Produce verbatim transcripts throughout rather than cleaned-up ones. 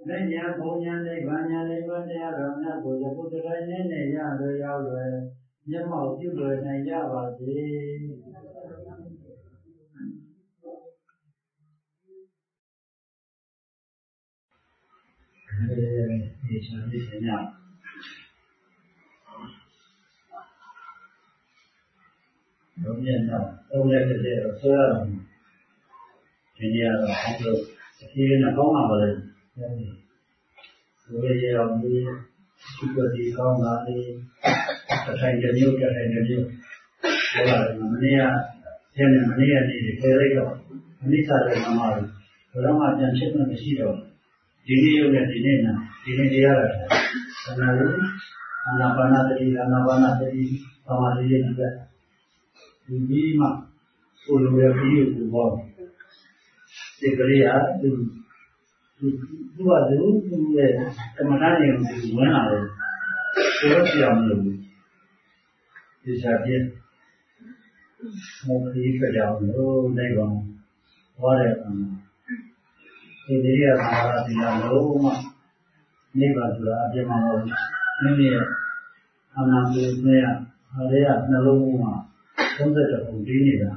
မဲ့ညာဘုံညာနိဗ္ဗာန်ညာနိဗ္ဗာန်တရားတော်မြတ်ကိုယခုတတိုင်းနဲ့နဲ့ရလွယ်ရောက်လွယ်မျက်မှောက်ပြုလွယ်နိုင်ကြပါစေဒီချမ်းမြေ့ညာလုံးမျက်နှာသုံးလက်တည်းတော့ဆွဲရအောင်ဒီနေရာတော့ဟုတ်လို့ဒီနေ့ကောင်းပါပါလေဘယ်လိုရောဒီဒီကဒီကောင်းတာလေတစ်ထိုင်တစ်မျိုးတစ်ထိုင်တစ်မျိုးဟောလာတယ်မနေ့ကကျန်တယ်မနေ့ကနေခေလိုက်တော့အနိစ္စတဲ့မှာဘယ်တော့မှပြန်ဖြစ်မှမရှိတော့ဒီနေ့ရုပ်နဲ့ဒီနေ့နာဒီနေ့တရားရတာဆန္ဒလို့အာနာပါနတတိအာနာပါနတတိသမာဓိရဲ့အတွက်ဒီပြီးမှကိုယ်လိုရပြီးကိုဘောဒီကလေးကသူသူသူကသူသူရဲ့တမနာရင်သူဝင်လာတယ်ဆိုတော့ပြောင်းလို့ဒီစားပြမောခိကကြောင်လို့နိုင်ပါဟောတဲ့အခါဒီလေးရတာဒီလိုမှနေပါဆိုတာအပြစ်မဟုတ်ဘူးနည်းနည်းအာနာပုနဲ့ဟာရရနှလုံးမှာသုံးသက်တဲ့ပုံပြီးနေတာ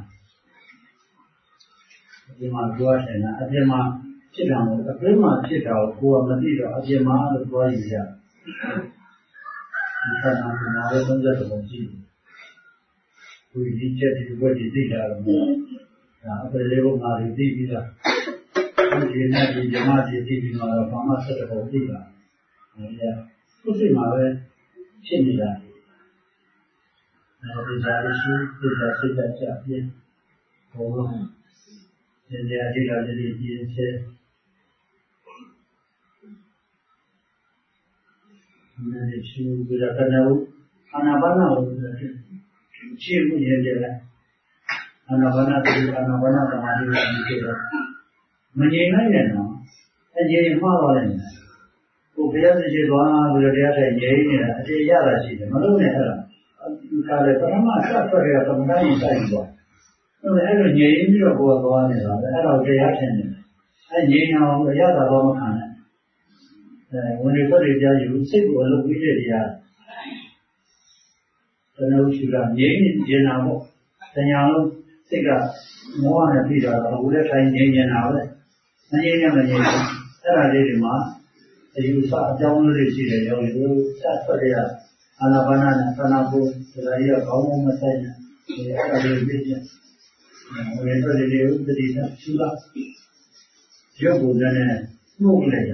ဒီမှာပြောချင်တာအပြစ်မှာဖြစ်တာမဟုတ်အပြစ်မှာဖြစ်တာကိုကိုယ်ကမသိတော့အပြစ်မှာလို့ပြောရရဒီခန္ဓာကိုယ်မှာလည်းသုံးသက်တဲ့ပုံရှိတယ်ကိုယ်ဒီချက်ဒီဘက်ဒီသိတာတော့ဒါအပယ်လေးဘုံမှာသိပြီးသားဒီနေ့ဒီဇမားဒီသိပြီးတော့ဘာမှဆက်တဲ့ပုံသိတာအဲဒီကသူ့စိတ်မှာပဲဖြစ်နေတာအဲဒီဇာတိရှိဒီဇာစိတ်ကြပြင်းဘုံလုံးဒီဇာတိကလည်းဒီပြင်းစေဒီရှိဘူးကြတဲ့ဦးအာနာပါနာကိုချေမှုရတဲ့အာနာပါနာတိအာနာပါနာသမာဓိကိုကြည့်တော့မငြိမ်နိုင်နဲ့နော်အငြိမ်မှားသွားတယ်ကိုဘုရားရှိခိုးသွားပြီးတော့တရားထိုင်ငြိမ်နေတာအတေရတာရှိတယ်မလို့နဲ့အဲ့ဒါဒီကလည်းပထမစထွက်ရတော့မတိုင်းဆိုင်သွားအဲ့ဒါအဲ့လိုငြိမ်ပြီးတော့ကိုယ်သွားနေတာပဲအဲ့တော့တရားထင်တယ်အဲ့ငြိမ်အောင်ရတာတော့မခံနဲ့အဲဝင်နေတော့တရားယူစိတ်ကိုအလုပ်ပြီးတဲ့တရားတဏှုရှိတာငြိမ်နေတာပေါ့တရားလုံးစိတ်ကမောဟနဲ့ပြီးတာတော့အခုလည်းထိုင်ငြိမ်နေတာပဲမငြိမ်ရမငြိမ်ဘူးအဲ့ဒါလေးတွေမှာအယူဆအကြောင်းလေးရှိတယ်ရောလို့စထွက်ရအာနာပါနနဲ့သနာကိုဒါကြီးကကောင်းကောင်းမဆိုင်နဲ့ဒီအဲ့ဒါလေးပြည့်ပြည့်ဟိုရဲ့တွေလေးဥပဒေနဲ့ရှိတာရုပ်ကိုလည်းမှုတ်လိုက်တာ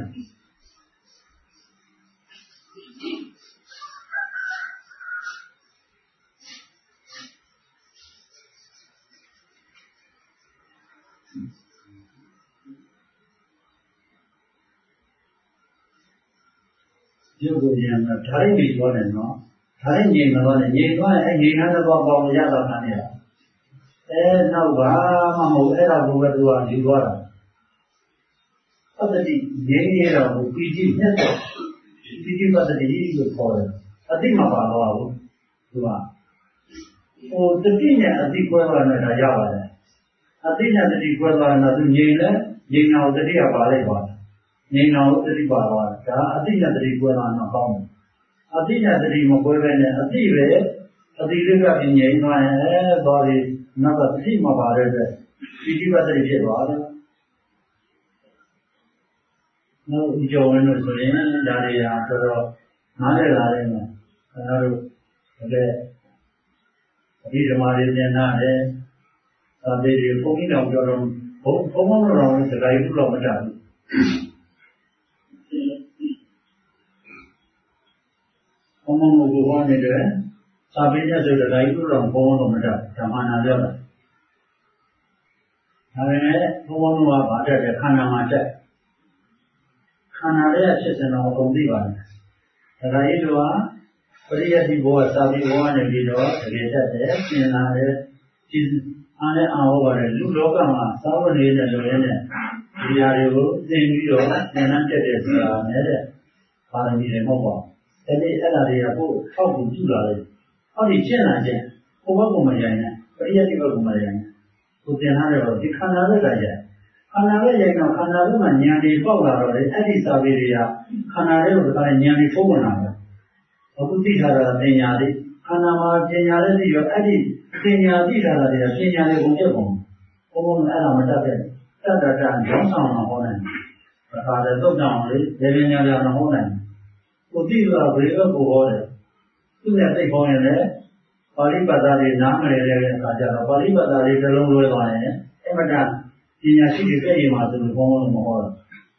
ရုပ်ကိုဉာဏ်ကဓာတ်ရည်ပြောတယ်နော်ဓာတ်ရည်မလို့နဲ့ငြိမ်သွားရင်အဲငြိမ်တဲ့ဘောပေါင်းရတော့ခံရတာအဲနောက်ပါမဟုတ်အဲ့ဒါကိုပဲသူကယူသွားတာပတ္တိငြိမ်ရတော့ပီတိနဲ့ပီတိပတ္တိကိုခေါ်တယ်အတိမပါတော့ဘူးသူကဟိုတတိနဲ့အတိကွဲသွားတယ်ဒါရပါတယ်အတိနဲ့တတိကွဲသွားရင်တော့သူငြိမ်လဲငြိမ်အောင်တတိကပါလိုက်ပါငြိမ်အောင်တတိပါသွားတယ်ဒါအတိနဲ့တတိကွဲသွားတော့ကောင်းတယ်အတိနဲ့တတိမကွဲပဲနဲ့အတိပဲအတိလေးကငြိမ်သွားရင်အဲသွားပြီးနောက်ကတတိမပါတဲ့အတွက်ပီတိပတ္တိဖြစ်သွားတယ်နောက်ဥကြောဝင်လို့ဆိုရင်ဒါတွေဟာတော်တော်နားလည်လာတယ်နော်အဲဒါတို့လည်းအဒီဓမ္မတွေသင်ထားတယ်သာပေတွေဘုန်းကြီးတော်ပြောတော့ဘုံဘုံဘုံတော်စကားကြီးတော့မတတ်ဘူးဘုံဘုံကိုဟောနေတယ်သာပေညဆိုတဲ့စကားကြီးတော့ဘုံဘုံတော့မတတ်ဓမ္မနာပြောတာဒါပေမဲ့ဘုံဘုံကဗာတက်တယ်ခန္ဓာမှာတက်ခန္ဓာရဲ့ဖြစ်စဉ်တော်ကိုသိပါတယ်။ဒါကြီးတို့ကပရိယတ်ဒီဘောကသာပြီးဘောကနေပြီးတော့တကယ်တက်တယ်သင်လာတယ်ဒီအားနဲ့အာဟောပါတယ်လူလောကမှာသာဝနေတဲ့လူတွေနဲ့ဒီຢာတွေကိုသင်ပြီးတော့သင်္นานတက်တယ်ဆိုတာနဲ့တဲ့ပါရမီတွေမဟုတ်ပါဘူး။အဲဒီအဲ့ဒါတွေကကိုယ်ထောက်ကူပြုလာတယ်။ဟောဒီကျင့်လာခြင်းကိုဘက်ကမရိုင်းနဲ့ပရိယတ်ဒီဘက်ကမရိုင်းနဲ့ကိုသင်ထားတယ်တော့ဒီခန္ဓာနဲ့တိုင်တယ်ခန္ဓာပဲရိုက်တော့ခန္ဓာပဲမှာဉာဏ်တွေပေါက်လာတော့လေအဲ့ဒီစာပေတွေကခန္ဓာရဲ့လိုကလည်းဉာဏ်တွေထိုးဝင်လာတယ်အခုသိထားတာပညာလေးခန္ဓာမှာပညာလေးသိရောအဲ့ဒီပညာသိထားတာတွေကပညာလေးကိုပြတ်ကုန်ဘုံဘုံအဲ့ဒါမတတ်တဲ့တတ်တတ်ကြောင်းဆောင်မှာဟောနိုင်တယ်ဒါကလည်းသုတ်တောင်လေးလေပညာများမဟောနိုင်ဘူးကိုသိလို့ဘယ်ဘက်ကိုဟောတယ်သူနဲ့သိဟောရင်လည်းပါဠိဘာသာတွေနားမလည်တဲ့အခါကျတော့ပါဠိဘာသာတွေတစ်လုံးလွဲသွားရင်အမှန်တန်ပညာရှိတွေပြည့်ရမှာဆိုလို့ဘုံဘုံမဟောတော့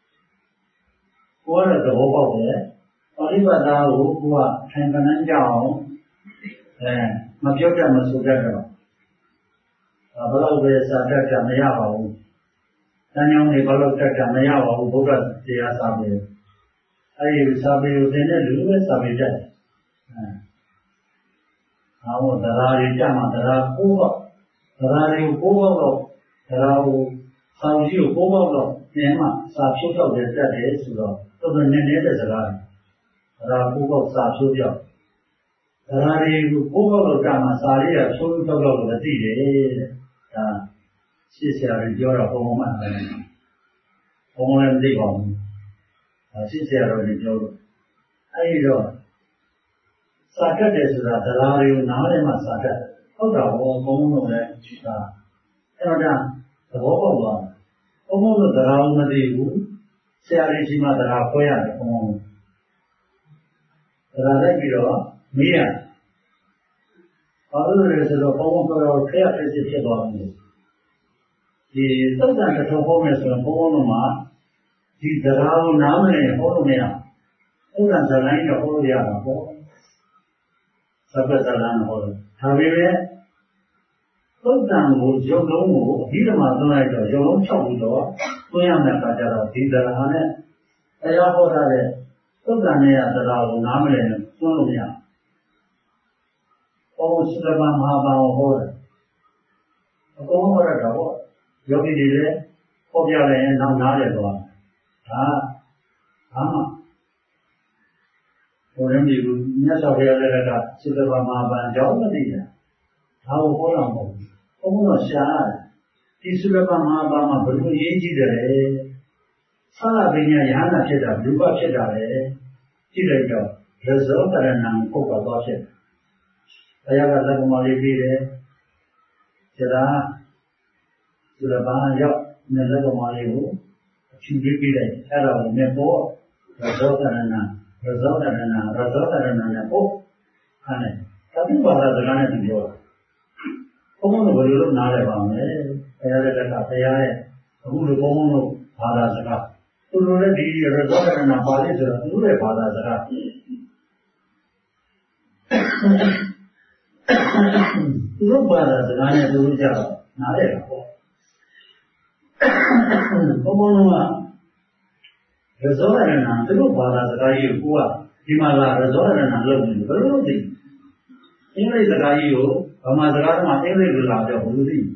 ကိုယ်ကတော့သဘောပေါက်တယ်ပါဠိဘာသာကိုကိုကထိုင်ကနန်းကြအောင်အဲမပြောတတ်မဆိုတတ်တော့ဘယ်တော့ပဲစာတတ်ကြမရပါဘူး။တန်ကြောင်တွေဘယ်တော့တတ်ကြမရပါဘူးဘုရားတရားစာပေ။အဲဒီစာပေကိုသင်တဲ့လူပဲစာပေတတ်တယ်။အဲ။အော်တရားတွေကြမှာတရားကိုပေါ့တရားတွေကိုကိုပေါ့တော့တရားကိုဆောင်းကြီးကိုကိုပေါ့တော့သင်မှစာဖြုတ်တော့တဲ့တတ်တယ်ဆိုတော့တော်တော်နည်းနည်းတဲ့စကား။တရားကိုပေါ့စာဖြုတ်ပြောက်ဒါတွေကိုကိုယ်ကတော့တာမှာစာလေးကဖြိုးဖြောက်တော့လို့သိတယ်တဲ့ဒါရှင်းဆရာကြီးပြောတော့ဘုံဘုံမှန်တယ်ဘုံဘုံလည်းမသိပါဘူးဒါရှင်းဆရာတော်ကြီးပြောလို့အဲဒီတော့စာတတ်တယ်ဆိုတာဒါတွေကိုနားထဲမှာစာတတ်ဟုတ်တာဘောဘုံဘုံတို့လည်းဒါအဲ့တော့ဒါသဘောပေါက်သွားဘုံဘုံတို့ဒါကိုမသိဘူးဆရာကြီးကြီးမှဒါခွဲရတယ်ဘုံဘုံဒါလိုက်ပြီးတော့မင်းရဘာလို့လဲဆိုတော့ဘုံဘုံကတော့ခရဖြစ်ဖြစ်သွားတယ်ဒီသုတ်တန်တစ်ထုံဟောမယ်ဆိုရင်ဘုံဘုံတို့မှာဒီတရားကိုနားမလည်ဟောလို့မရဥဒ္ဒဇလိုင်းတော့ဟောလို့ရတာပေါ့သဗ္ဗတလန်ဟောလို့ဒါပေမဲ့သုတ်တန်ကိုရုပ်လုံးကိုအပြီးမှသွန်းလိုက်တော့ရုပ်လုံးဖြောက်ပြီးတော့သွင်းရမယ့်အခါကျတော့ဒီတရားနဲ့တရားဟောတာတဲ့သုတ်တန်နဲ့တရားကိုနားမလည်နဲ့သွန်းလို့မရဘုံစတမမဟာဘာဟောတယ်အကုန်ဟောရတာပေါ့ယောဂီတွေလည်းဟောပြလိုက်ရင်နောက်နားတယ်တော့ဒါဘာမှဟိုရင်းဒီမြတ်စွာဘုရားလည်းကစတမမဟာဘာကြောင်းမသိတာဒါကိုဟောတာမဟုတ်ဘူးဘုံတော့ရှားတယ်ဒီစတမမဟာဘာမှာဘယ်လိုရေးကြည့်တယ်လဲဆာလပညာယဟနာဖြစ်တာလူပဖြစ်တာလေကြည့်လိုက်တော့ရဇောတရဏံပုပ္ပသွားဖြစ်ဘုရားကသဗ္ဗမောလေးပြီးတယ်ကျဒါသူလည်းဘာရောက်နေသဗ္ဗမောလေးကိုအဖြူပေးပြီးလိုက်အဲ့ဒါကိုမြတ်ဘောရဇောတရဏံရဇောတရဏံရဇောတရဏံနဲ့ပုတ်ခန်းတယ်သတိပါဒစကားနဲ့သူပြောတာဘုံဘုံတို့ဘယ်လိုလုပ်နားလဲပါမလဲဘုရားရဲ့ကဘုရားရဲ့အခုလိုဘုံဘုံတို့ဘာသာစကားသူတို့လည်းဒီရဇောတရဏံပါဠိဆိုတာသူတို့ရဲ့ဘာသာစကားသူတို့ဘာသာစကားနဲ့သူတို့ကြောက်နားလဲတာပေါ့ဘုံဘုံကရဇောရဏံသူတို့ဘာသာစကားကြီးကိုကဒီမှာလာရဇောရဏံလုပ်နေဘယ်လိုလုပ်သိအင်္ဂလိပ်စကားကြီးကိုဗမာစကားကမှအင်္ဂလိပ်လိုလာတော့ဘယ်လိုသိ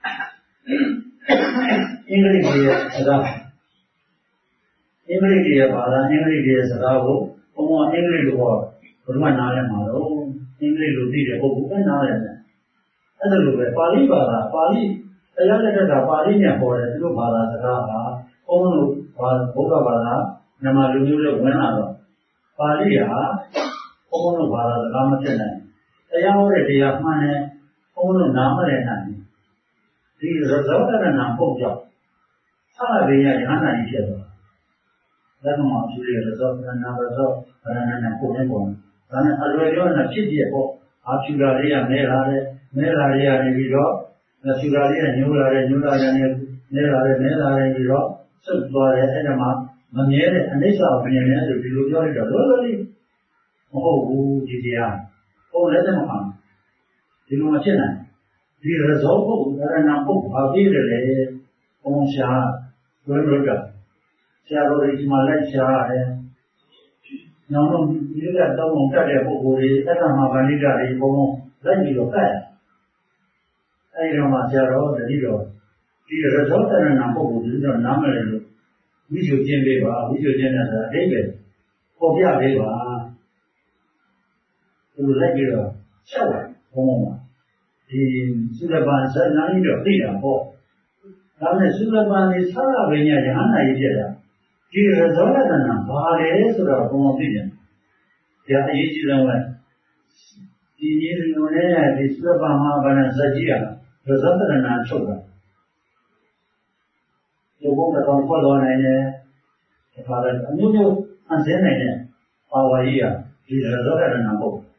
အင်္ဂလိပ်ရဲ့စကားအင်္ဂလိပ်ရဲ့ဘာသာအင်္ဂလိပ်ရဲ့စကားကိုဘုံဘုံအင်္ဂလိပ်လိုဟောဘယ်လိုမှနားလဲမှာတော့အင်္ဂလိပ်လိုသိတဲ့ပုဂ္ဂိုလ်ကနားလဲတယ်အဲ့ဒါလိုပဲပါဠိဘာသာပါဠိတရားလက်ထက်ကပါဠိနဲ့ပေါ်တယ်သူတို့ဘာသာစကားကဘုန်းတို့ဘာဘုရားဘာသာမြန်မာလူမျိုးတွေဝင်လာတော့ပါဠိဟာဘုန်းတို့ဘာသာစကားမဖြစ်နိုင်တရားဟောတဲ့တရားမှန်တယ်ဘုန်းတို့နားမလည်နိုင်ဒီရဇောတရဏံပုတ်ကြောင့်သာရဘေယယဟနာကြီးဖြစ်သွားတယ်ဒါမှမဟုတ်ဒီရဇောတရဏံရဇောတရဏံနဲ့ပုံနဲ့ပုံဒါနဲ့အလွယ်ပြောနေဖြစ်ပြပေါ့အာဖြူလာလေးကမဲလာတယ်မဲလာလေးကနေပြီးတော့ဖြူလာလေးကညိုးလာတယ်ညိုးလာတယ်နဲလာတယ်နဲလာတယ်ပြီးတော့ဆုတ်သွားတယ်အဲ့ဒါမှမမြဲတဲ့အနိစ္စကိုမြင်တယ်ဆိုဒီလိုပြောလိုက်တော့လောလောလေးမဟုတ်ဘူးဒီတရားဟုတ်လည်းမမှန်ဒီလိုမဖြစ်နိုင်ဒီရဇောပုတ်ရဏံပုတ်ဘာဖြစ်တယ်လဲဘုံရှာဘယ်လိုကဆရာတော်ကြီးမှလိုက်ရှာတယ်နောက်တော့ဒီကတော့ုံတက်တဲ့ပုဂ္ဂိုလ်တွေအဲ့ဒါမှဗန္ဓိတတွေဘုံလိုက်ပြီးတော့ကတ်အဲ့ဒီတော့မှဆရာတော်တတိတော်ဒီရဇောတရဏံပုဂ္ဂိုလ်တွေတော့နားမလည်လို့ဝိဇ္ဇုကျင့်ပေးပါဝိဇ္ဇုကျင့်တဲ့ဆိုတာအဓိပ္ပာယ်ပေါ်ပြပေးပါသူလိုက်ပြီးတော့ရှောက်တယ်ဘုံဘုံမှာဒီသုဒ္ဓဘာဇာနာကြီးတော့သိတာပေါ့ဒါနဲ့သုလပန်ဒီသာရပညာယဟန္တာကြီးဖြစ်တာဒီရဇောလတနာဘာလဲဆိုတော့ဘုံသိတယ်။ဒါအရေးကြီးဆုံးပဲ။ဒီကြီးလူနဲ့ဒီသုလပန်မှာဘာနဲ့ဇက်ကြီးရရဇောလတနာချုပ်တာ။ဒီဘုံကတော့ဖွက်တော်နိုင်တယ်။ဒါပါလေအမျိုးမျိုးအစင်းနိုင်တဲ့ပါဝါကြီးရဒီရဇောလတနာပေါ့။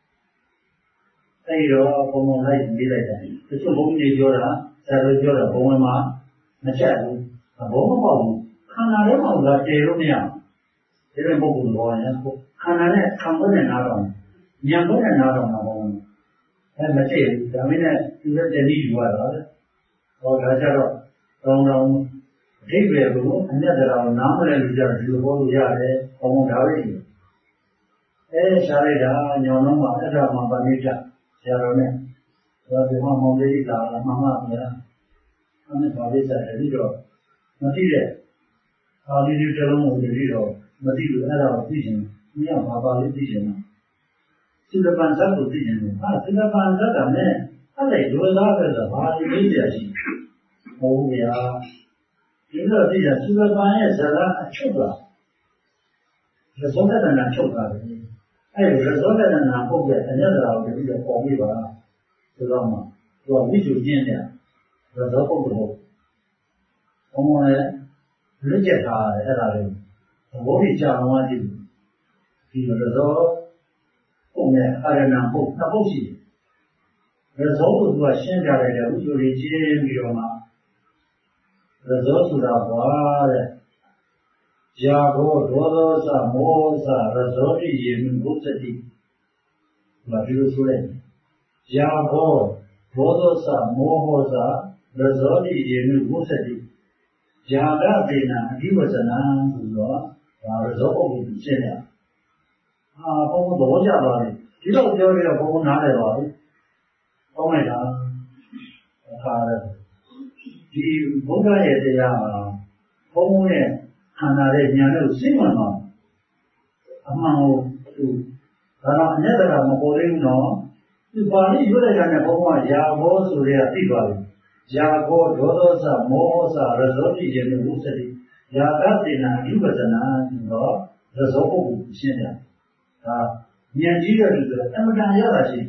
အဲဒီတော့ဘုံဘုံလိုက်ပြီးလိုက်တယ်။ဒီလိုဘုံကြီးပြောတာဆရာတို့ပြောတာဘုံဝင်မှာမချက်ဘူး။ဘုံမပေါ့ဘူး။ခန္ဓာထဲမှာကတည်လို့မရဘူး။ဒီလိုပုဂ္ဂိုလ်ဘောရင်ခန္ဓာနဲ့ခံဖို့နဲ့နားတော့ဉာဏ်ဖို့နဲ့နားတော့မှာဘုံအဲမတည့်ဘူး။ဒါမင်းနဲ့သူလည်းတတိယူရတာလေ။ဟောဒါကြတော့တောင်းတောင်းအဓိပ္ပာယ်ကအမျက်တရားကိုနားမလဲလို့ကြတော့ဒီလိုဟောလို့ရတယ်။ဘုံဒါပဲရှိတယ်။အဲရှားလိုက်တာညောင်တော့မှအဲ့ဒါမှပါနေကြဆရာတော်နဲ့ဒါဒီမှာမောင်လေးလာမှမှများအဲ့ဒါပါလိမ့်တယ်ပြီးတော့မသိတဲ့အာလီဒီတလုံးကိုပြီးတော့မသိလို့အဲ့ဒါကိုသိရင်မရဘာပါလိမ့်သိရင်သုလပန်ဇတ်ကိုသိရင်ဟာသုလပန်ဇတ်ကလည်းအဲ့ဒါဒုစရပဲဆိုဘာလို့သိရရှိဟုတ်ဗျာဒီလိုသိရသုလပန်ရဲ့ဇာတ်အချုပ်တာရဇောတနာချုပ်တာပဲအဲ့ဒီရဇောတနာပုဂ္ဂိုလ်အညတရာကိုပြီးတော့ပေါ်ပြီးပါဆိုတော့မှသူကဝိသုကျင်းတယ်ရဇောပုဂ္ဂိုလ်ဟုတ်ဘုံဘုံလည်းလွတ်ကျက်ထားတယ်အဲ့ဒါလေးသဘောကြီးကြာအောင်ကြည့်ဒီရဇောပုံနဲ့အာရဏပုဂ္ဂိုလ်နှစ်ပုဂ္ဂိုလ်ရှိတယ်ရဇောကိုသူကရှင်းပြလိုက်တယ်ဝိသုကြီးကျင်းပြီးတော့မှရဇောဆိုတာဘာတဲ့ယာဘောဒေါသောသမောသရဇောတိယေမိဘုသတိဘာဒီလိုဆိုလဲယာဘောဒေါသောသမောဟောသရဇောတိယေမိဘုသတိယာဂဒေနအဓိဝဇနံဆိုတော့ဒါရဇောပုဂ္ဂိုလ်ရှင်းတယ်အာဘုံသဘောကျပါလေဒီတော့ပြောပြီးတော့ဘုံနားတယ်ပါလေကောင်းလိုက်တာအခါရဲဒီဘုရားရဲ့တရားမှာဘုံရဲ့ခန္ဓာရဲ့ဉာဏ်နဲ့စိတ်မှန်တော့အမှန်ကိုသူဒါတော့အညတရာမပေါ်သေးဘူးနော်ဒီပါဠိရွတ်လိုက်တာနဲ့ဘုန်းကယာဘောဆိုရဲသိပါပြီယာဘောဒေါသောသမောဟသရဇောတိယေနုသတိယာကတေနာဥပဇနာဆိုတော့ရဇောပုဂ္ဂိုလ်ရှင်းတယ်ဒါဉာဏ်ကြီးတဲ့လူတွေအမှန်တရားရတာရှိ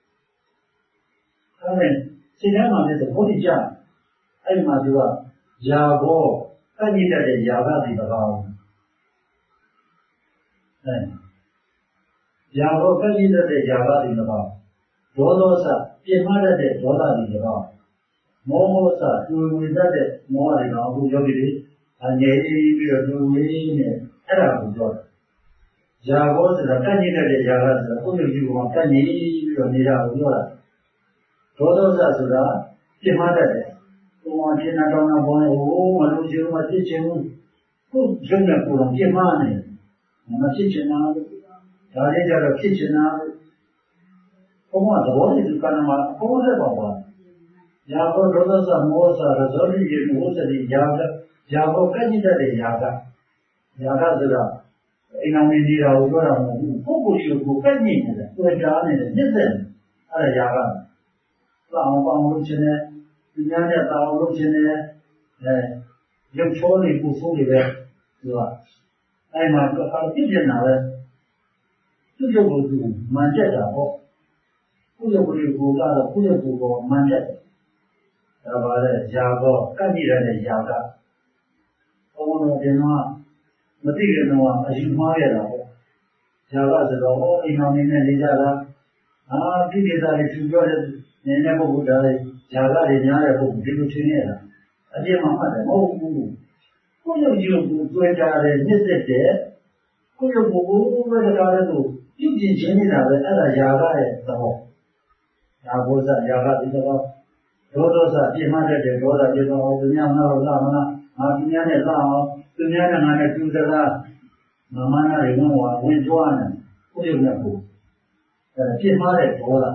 အဲဒါစိတ်ထဲမှာလည်းသဘောကျကြအဲ့ဒီမှာသူကယာဘောအညိတတဲ့ယာကတိပကောင်းအဲယာဘောအညိတတဲ့ယာကတိပကောင်းဒေါသောသပြင်မတတ်တဲ့ဒေါသတိပကောင်းမောဟသတွေ့ဝေတတ်တဲ့မောဟတွေကောင်အခုယောဂီတွေအနေပြီးတော့တွေ့ဝေနဲ့အဲ့ဒါကိုပြောတယ်ယာဘောဆိုတာအညိတတဲ့ယာကဆိုတာကိုယ်လူကြီးကကညိပြီးတော့နေတာကိုပြောတာဒေါသောသဆိုတာပြင်မတတ်တဲ့ဘုံအချင်းတော်တော်ဘောဟိုမလို့ရှိမှဖြစ်ချင်ဘူးကိုရုပ်နဲ့ကိုယ်တော်ပြင်းမနေမဖြစ်ချင်တာဒါလေးကြတော့ဖြစ်ချင်တာဘုံကသဘောတည်းကဏ္ဍမှာအပေါ်ဆက်ပါပါယာဘောဒေါသသမောဟရဇောတိယေမောသတိယာကယာဘောကညိတတဲ့ယာကယာကဆိုတာအိမ်အောင်နေနေတာကိုပြောတာမဟုတ်ဘူးပုဂ္ဂိုလ်ကြီးကိုကညိနေတယ်တွေ့ကြနေတယ်ညစ်တယ်အဲ့ဒါယာကလောအောင်ပေါင်းလို့ခြင်းနဲ့ဒီများနဲ့တောင်းလို့ခြင်းနဲ့အဲရုပ်ချောနေပူဆိုးတွေပဲသူကအဲ့မှာတော့ပြည့်ပြနာပဲသူ့ရုပ်ကိုသူမှန်ချက်တာပေါ့ခုရုပ်ကိုကိုကတော့ခုရုပ်ကိုကိုမှန်ချက်ဒါပါလေယာဘောကတ်ကြည့်ရတဲ့ယာကဘုံတော်တင်တော့မသိကြတော့အယူမှားရတာပေါ့ယာကဆိုတော့အိမ်အောင်နေနေကြတာအာပြည့်ပြတာတွေသူပြောတဲ့နေနေပုဂ္ဂိုလ်တွေဇာကတွေများတဲ့ပုဂ္ဂိုလ်ဒီလိုထင်နေတာအပြည့်မှမှတ်တယ်မဟုတ်ဘူးကိုယ့်ရုပ်ကြီးကိုတွေ့ကြတယ်ညစ်သက်တယ်ကိုယ့်ရုပ်ကိုကိုယ်ပဲတရားတဲ့ကိုပြုပြင်ခြင်းနေတာပဲအဲ့ဒါဇာကရဲ့သဘောဒါဘောဇဇာကဒီတော့ဒေါသောဇပြင်မှတတ်တယ်ဒေါသပြေတော့သူများမလို့လာမလားငါသူများနဲ့လာအောင်သူများနဲ့ငါနဲ့တူစကားမမနာတွေဝင်ဝင်ကြွားနေကိုယ့်ရုပ်နဲ့ကိုယ်အဲ့ပြင်မှတဲ့ဒေါသ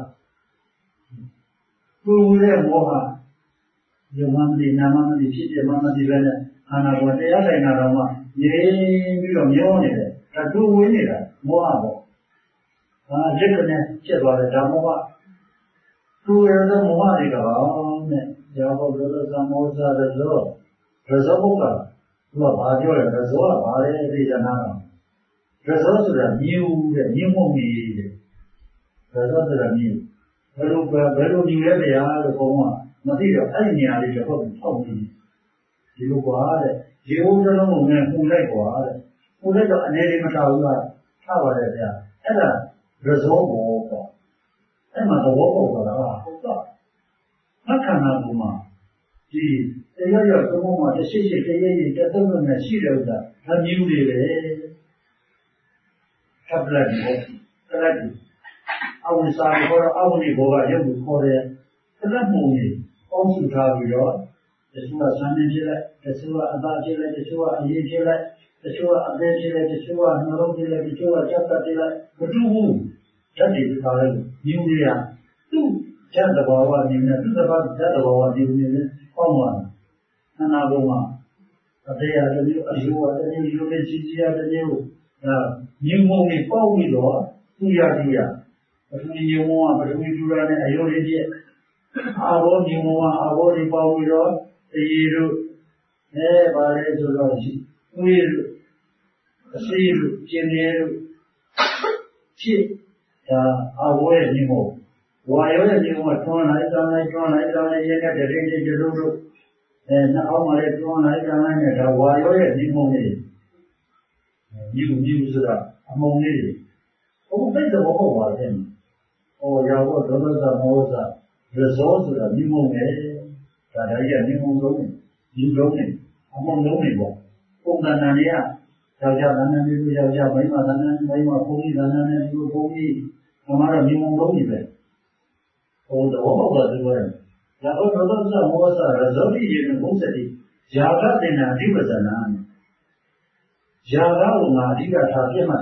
ကိုယ်ရဲ့မောဟယမမတိနာမမတိဖြစ်တဲ့မမတိပဲနဲ့ခန္ဓာကိုယ်တရားဆိုင်တာတော့မှငြိမ်ပြီးတော့မျောနေတယ်ဒါသူ့ဝင်နေတာမောဟပေါ့ဒါလက်ကနေချက်သွားတယ်ဒါမောဟသူ့ရဲ့မောဟတွေကတော့နဲ့ Java Brother Samosa Rezo, Rezoka, Badio, Rezo, Bade, Rijanana. Rezo to the new, the new movie. Rezo to the new. Velu, Velu, New Area, the Coma, Material, any idea of me. You go out, you don't know who let go out. Who let the Anelima Tower there. Ella, Rezo, Emma the Woko. Not Kanaguma. The area of the moment, the city, the government, the city of that, a new day. Tablet, tablet. I will say for our Nibola, you will call it. The movie, also Tavio, the Sua Sanjila, the Sua Abajila, the Sua Ayjila, the Sua Abajila, the Sua Narojila, the Sua Chapatila, the two. That is the new year. Two. Jada bawa ni mana? Tu dapat jada bawa ni mana? Kawan, anak rumah. Ada yang ada ni, ada ada ni, ada cici ada ni. Ni mau ni kau ni doa, tu ya dia. Pasal ni mau apa? Pasal ni jual ni ayo dia. Awal ni mau, awal ni kau ni doa. Iru, eh, balik jual si. Iru, siru, jenis, si. Awal ni mau. Why are you want to run? I don't like run. I don't like it. I didn't do it. And now I don't like it. Why are you money? You use that among it. Oh, make the whole of him. Oh, Yahoo, the Mosa, resource of the new money. That I get new money. You don't need among the only one. Oh, Nanania. Yajan, you have Yamama, Mayma, Pony, and you Pony. Amara, new money. Oh, the whole of the world. Yahoo was a Razori in Mosadi, Java in a Divasan. Java, Nadiga, Takima,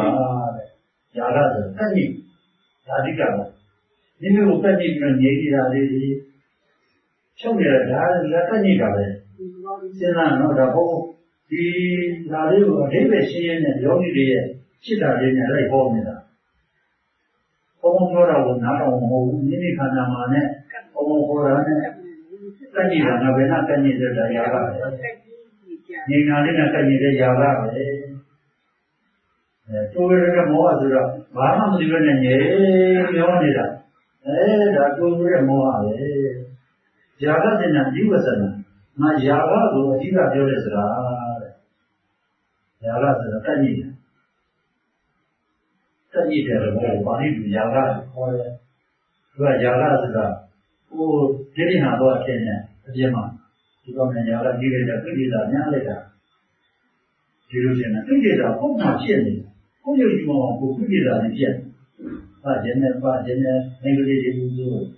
Java, Penny, Tadiga. You penny can get it. Show me a guy, let me got it. Sena, no, the whole. The Nadu, David, she and the only day, she died in a lake home. Omora would not own Minikanamane, Omorane, Kanina, Navena Kanida Yara, Ninalina Kanida Yara, two very more, Bahamas even a Yonida, eh, that two very more, eh, Java in a Divasan, my Java, who Diva Jodes, Yara, the Kanina. Tadi dia berbuat balik jaga, orang, dua jaga sudah. Oh, jadi nak buat kena, dia mah. Jika menjaga diri dia, diri dia nyala dia. Diri dia nak, diri dia pun macam ni. Kau jadi cuma aku diri dia ni dia. Baca ni, baca ni, negeri dia butuh.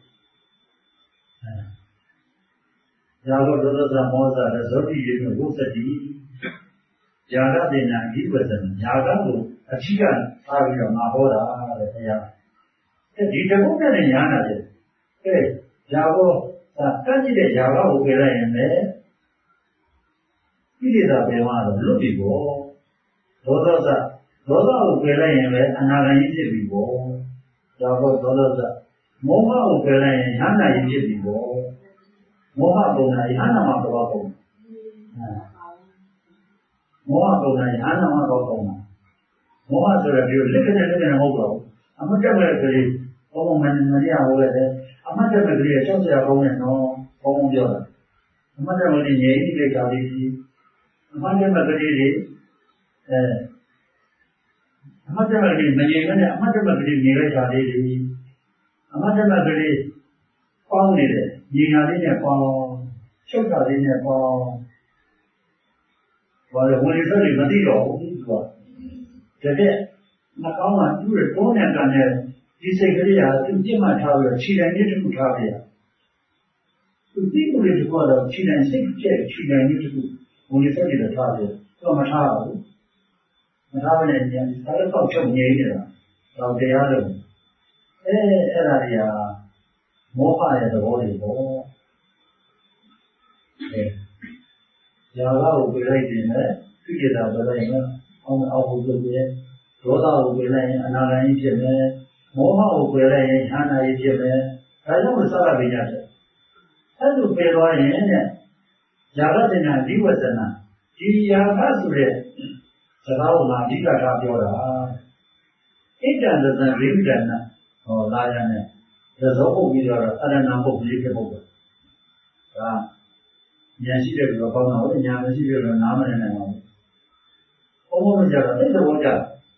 Jaga betul sama sahaja, seperti itu bukan sedih. Jaga dengan ibadah, jaga tu. Achikan, hari yang mahoda, ya. Jadi kita bukan ni yang ada. Eh, jago, tak jadi jago bukan yang ni. Ini dah memang lebih bo. Dosa sah, dosa bukan yang ni, anak ini lebih bo. Jago dosa sah, moha bukan yang anak ini lebih bo. Moha bukan yang anak mak bapak. Moha bukan yang anak mak bapak. Moha sudah dia lekang lekang hoga. Amat jaga kiri, orang mana mana hoga deh. Amat jaga kiri, cuma saya kau ni no, kau dia. Amat jaga kiri ni ini dia kali ni. Amat jaga kiri, eh, amat jaga kiri mana mana, amat jaga kiri ni dia kali ni. Amat jaga kiri, kau ni deh, ni kali ni kau, cuma kali ni kau. Walau boleh jadi nanti kau, kau. Jadi, nak kawan tu le, kau yang kan le, di segera tu cuma tahu le, cina ni tu tahu le. Tu tiada le tu kau le, cina ni sekejap, cina ni tu, boleh saja le tahu le. Kau macam tahu, macam ni ni, kalau kau cuma ni le, kau dia le. Eh, era dia, moha ya tu boleh bo. Eh, jaga uberai ni le, tu kita berai ni. Ông ông cũng vậy, chỗ đó cũng vậy, anh nào anh chị em, mỗi họ cũng vậy, anh này chị em, cái đó là sao là bây giờ? အဲ့လိုပြေသွားရင်တဲ့ယာဂတနာဒီဝဇနာဒီယာဂဆိုတဲ့စကားကိုငါအဓိကထားပြောတာဣတ္တံသဇံရိဋ္ဌာနာဟောလာရနဲ့သဇောပုတ်ပြီးတော့အရဏံပုတ်လေးဖြစ်ပုတ်ပဲဒါဉာဏ်ရှိတဲ့လူကပေါင်းတာဟုတ်ဉာဏ်မရှိတဲ့လူကနားမလည်နိုင်ပါဘူးဘုံဘုံကြတော့အဲ့ဒါဘောကြ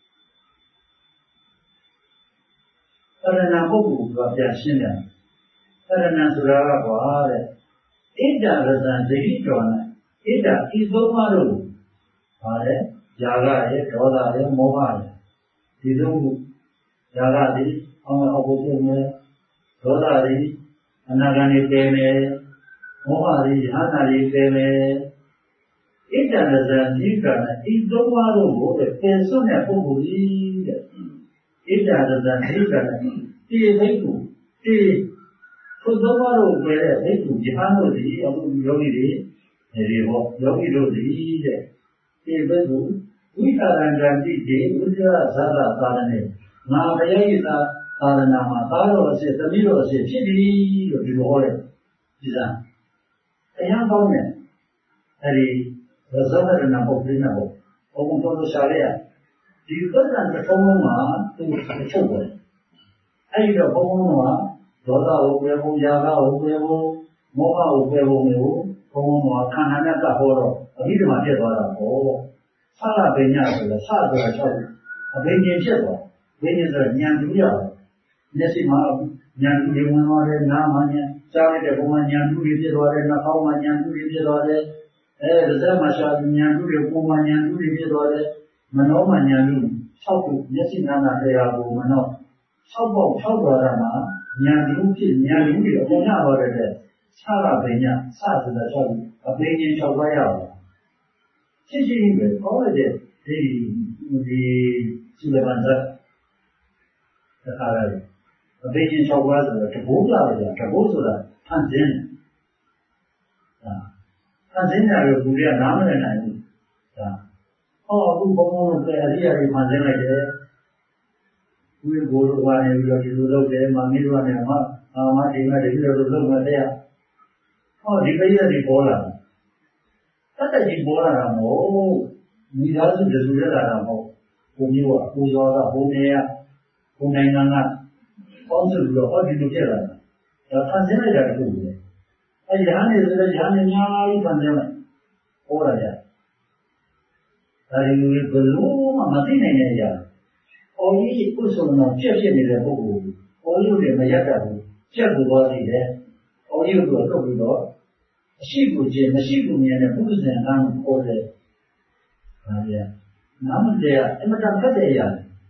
အရဏံပုတ်ကိုသူကပြန်ရှင်းတယ်အရဏံဆိုတာကကွာတဲ့ဣတ္တရဇံဒိဋ္ဌိတော်နဲ့ဣတ္တဤသုံးပါးတို့ဟာလေຢာကရဲ့ဒေါသရဲ့မောဟရဲ့ဒီသုံးခုຢာကသည်အောင်အောင်ဖို့ပြုမယ်ဒေါသသည်အနာဂတ်နဲ့တည်မယ်မောဟသည်ယဟနာသည်တည်မယ်ဣတ္တရဇံဒီကနဲ့ဤသုံးပါးတို့ကိုပယ်စွန့်တဲ့ပုဂ္ဂိုလ်ကြီးတဲ့ဣတ္တရဇံဒီကနဲ့ဒီဘိက္ခုဒီဘုသောဘာတို့ပဲဘိက္ခုယဟန်တို့ဒီအခုယောဂီတွေဒီဟောယောဂီတို့ဒီတဲ့ဒီဘိက္ခုဝိသရံတံတိတိဝိဇ္ဇာဇာတာသာရဏေငါဘယိတာသာရဏမှာသားတော်အစစ်သမီးတော်အစစ်ဖြစ်ပြီလို့ဒီလိုဟောတယ်ဒီစားတရားကောင်းတယ်အဲဒီရဇဝရဏပုဂ္ဂိနဘောဘုံဘုံတို့ရှာရဒီသစ္စာတစ်ခုလုံးမှာသူချုပ်တယ်အဲဒီတော့ဘုံဘုံကဒေါသကိုပယ်ဖို့ຢာကကိုပယ်ဖို့မောဟကိုပယ်ဖို့မျိုးဘုံဘုံကခန္ဓာနဲ့ကပ်ဟောတော့အဘိဓမ္မာဖြစ်သွားတာပေါ့ဆရပညာဆိုတော့ဆဆိုတာ၆ခုအဘိညာဉ်ဖြစ်သွားဘိညာဉ်ဆိုဉာဏ်တူရတယ်မျက်စိမှာဉာဏ်တူတွေဝင်သွားတယ်နားမှာဉာဏ်ကြားလိုက်တဲ့ဘုံမှာဉာဏ်တူတွေဖြစ်သွားတယ်နှာခေါင်းမှာဉာဏ်တူတွေဖြစ်သွားတယ်အဲဒါစက်မှာရှာဉာဏ်တူတွေကိုယ်မှာဉာဏ်တူတွေဖြစ်သွားတယ်မနောမှာဉာဏ်တူ၆ခုမျက်စိနာနာတရားကိုမနော၆ပေါက်၆သွားတာမှာဉာဏ်တူဖြစ်ဉာဏ်တူတွေအကုန်ရသွားတဲ့ဆရပညာစဆိုတာ၆ခုအဘိညာဉ်၆ပါးရအောင်ရှင်းရှင်းပဲဟောရတဲ့ဒီဒီသုလပန်ဇတ်တခါလေအဘိညာဉ်၆ပါးဆိုတော့တဘိုးလာတယ်တဘိုးဆိုတာဖန်ဆင်းဒါဖန်ဆင်းကြရဘူးလေနားမလည်နိုင်ဘူးဒါဟောအခုဘုံဘုံတို့တဲ့အရိယာတွေဖန်ဆင်းလိုက်တယ်ဝိဘိုးတို့ကနေပြီးတော့ဒီလိုလုပ်တယ်မမင်းတို့ကနေမှအာမဒီမှာဒီလိုလုပ်လုပ်မှတဲ့ဟောဒီကိစ္စတွေပေါ်လာတယ်တတ်တကြီးပေါ်လာတာမဟုတ်မိသားစုတစုရလာတာမဟုတ်ဘုံမျိုးကကိုရောကဘုံနေရဘုံနိုင်ငံကပေါင်းစုပြီးတော့ဟောဒီလိုဖြစ်လာတာဒါဖန်ဆင်းလိုက်တာတခုပဲအဲရဟန်းနေဆိုတော့ရဟန်းနေများကြီးဖန်ဆင်းလိုက်ဟောလာကြဒါဒီလိုဘယ်လိုမှမသိနိုင်တဲ့အရာအော်ကြီးကုသိုလ်တော်ပြည့်ဖြစ်နေတဲ့ပုဂ္ဂိုလ်အော်ကြီးတွေမရတတ်ဘူးပြတ်ကိုသွားသေးတယ်အော်ကြီးကိုထုတ်ပြီးတော့အရှိကိုခြင်းမရှိကိုမြင်တဲ့ပုဂ္ဂိုလ်ဇင်ကံကိုပေါ်တယ်။ဒါရနာမတရားအမတန်ဖတ်တဲ့အရာ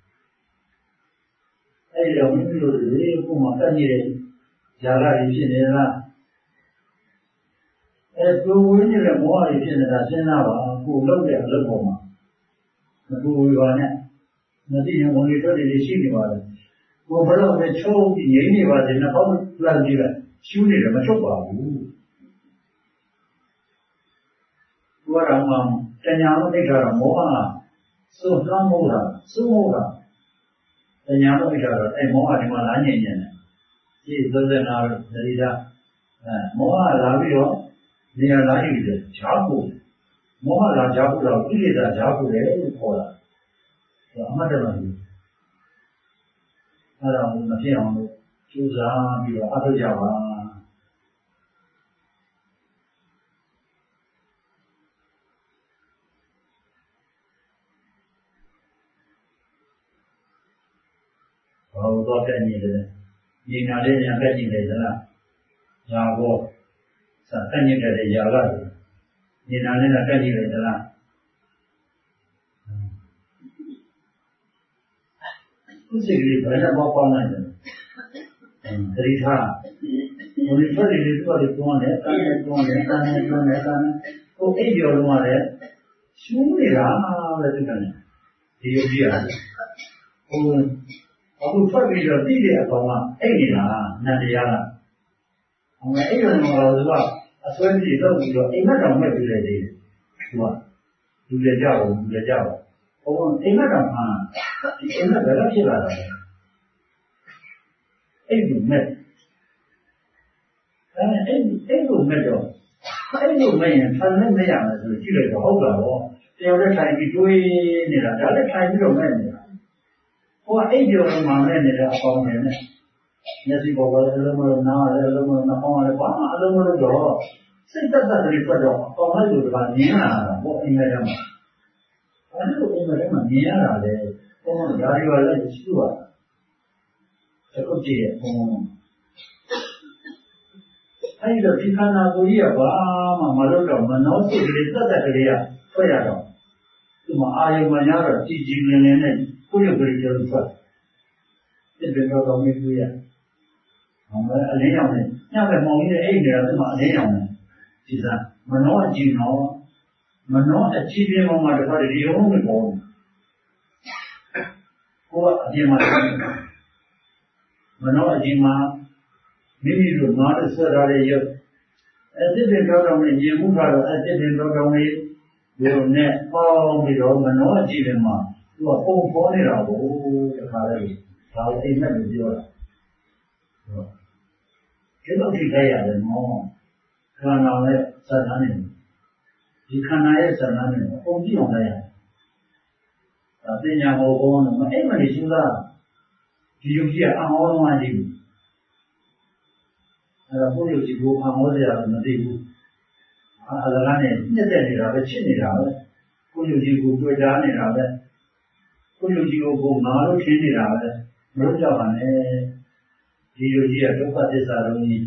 အဲဒီတော့မိမိတို့ဒီခုမှတက်နေတဲ့ຢာကတွေဖြစ်နေတာအဲကိုဝင်းနေတဲ့မောဟတွေဖြစ်နေတာစဉ်းစားပါကိုလုပ်တဲ့အလုပ်ပေါ်မှာမကူဝေပါနဲ့မသိရင်ဝင်တွေတွေရှိနေပါလေကိုဘယ်တော့မှချုံးပြီးငြိမ်းနေပါစေနှောင်းလှမ်းကြည့်လိုက်ရှူးနေတယ်မချုပ်ပါဘူးကိုယ်တော်မှတဏှာလို့သိတာတော့မောဟစိုးနှောင်းမို့တာစိုးမို့တာတဏှာလို့သိတာတော့အဲမောဟဒီမှာလာညင်ညင်တယ်ဒီသစ္စာနာသတိဓာတ်အဲမောဟလာပြီးတော့နေရာလာယူတယ်ဈာဖို့မောဟလာဈာဖို့တော့ကိလေသာဈာဖို့တယ်လို့ခေါ်တာအမှတ်တရဘူးအဲ့ဒါကိုမဖြစ်အောင်လို့ကြိုးစားပြီးတော့အထောက်ကြပါဘာလို့တော့တက်နေလဲညီနာလေးညာတက်ကြည့်လိုက်သလားညာဘောစတက်နေတဲ့ຢာကညီနာလေးကတက်ကြည့်လိုက်သလားသူစိတ်ကလေးဘယ်နဲ့ပေါပေါင်းနိုင်တယ်သတိထားဘုရားထွက်နေတယ်သူကလည်းတွန်းတယ်တန်းနဲ့တွန်းတယ်တန်းနဲ့တွန်းတယ်တန်းနဲ့ကိုအိပ်ကျော်လုံးကလည်းရှူးနေတာပဲသူကလည်းဒီယုတ်ကြီးရတယ်ဟိုအခုထွက်ပြီးတော့သိတဲ့အကောင်ကအိပ်နေတာနတ်တရားကဟိုအိပ်ရုံတော့သူကအစွဲကြီးတော့ပြီးတော့အိမ်မက်တော်မဲ့ပြီးလေသေးတယ်သူကလူလေကြောက်လူလေကြောက်ဟိုအိမ်မက်တော်မှာဒီအိမ်မက်ဘယ်လိုဖြစ်လာတာလဲအိမ်လူမဲ့အဲအဲ့အဲ့အဲ့လိုမဲ့တော့အဲ့လိုမဲ့ရင်ဆန်နဲ့မရမယ်ဆိုကြည့်လိုက်တော့ဟုတ်တာပေါ့တယောက်တည်းထိုင်ပြီးတွေးနေတာဒါလည်းထိုင်ပြီးတော့မဲ့နေတာဟိုကအဲ့ပြောမှမဲ့နေတဲ့အပေါင်းနဲ့မျက်စိပေါ်ကအလုံးမလုံးနားလည်းအလုံးမလုံးနှာခေါင်းလည်းဘာမှအလုံးမလုံးတော့စိတ်သက်သက်လေးထွက်တော့အပေါင်းလိုက်လို့ကမြင်လာတာပေါ့အင်္ဂလိပ်မှာအဲ့လိုအင်္ဂလိပ်မှာမြင်ရတာလေဘုံဓာရီဝါလည်းရှိပါတခုတည်းရဲ့ဘုံအဲ့တော့ဒီခန္ဓာကိုယ်ကြီးကဘာမှမလုပ်တော့မနှောစိတ်ကလေးသက်သက်ကလေးကထွက်ရတော့ဒီမှာအာယုံမှရတော့ကြည်ကြည်လင်းလင်းနဲ့ကိုယ်ရုပ်ကလေးကျလို့ထွက်ဒီလိုတော့ကောင်းနေပြီရဟောမယ်အလင်းရောင်နဲ့ညဘက်မောင်ကြီးနဲ့အိတ်နေတာဒီမှာအလင်းရောင်နဲ့ဒီစားမနှောအကြည့်တော့မနှောအကြည့်ပြင်းမှတခါတည်းဒီရုံးနဲ့ပေါ်ကိုယ်ကအပြင်မှာမနှောအကြည့်မှာမိမိတို့ငါတို့ဆွဲထားတဲ့ရုပ်အသစ်ပင်တော်တော်နဲ့ရင်မှုကတော့အသစ်ပင်တော်တော်လေးဒီနဲ့ပေါင်းပြီးတော့မနှောအကြည့်တယ်မှာသူကပုံပေါ်နေတာကိုတခါလေဒါကိုအိမ်မက်လို့ပြောတာဒီလိုထိခိုက်ရတယ်မောခန္ဓာနဲ့စသန်းနေဒီခန္ဓာရဲ့စသန်းနေပုံကြည့်အောင်လိုက်ရဒါပညာဘောဘောနဲ့မအိမ်မနေရှင်းလားဒီယုတ်ကြီးကအဟောင်းမှကြည့်အဲ့ဒါကိုယ်ရုပ်ကြီးကိုအမောစရာမသိဘူးအလကားနဲ့ညှက်တဲ့နေတာပဲချစ်နေတာပဲကိုယ်ရုပ်ကြီးကိုတွေ့တာနေတာပဲကိုယ်ရုပ်ကြီးကိုကိုငါလို့ထင်နေတာပဲမလို့ကြပါနဲ့ဒီရုပ်ကြီးကဒုက္ခသစ္စာလုံးကြီး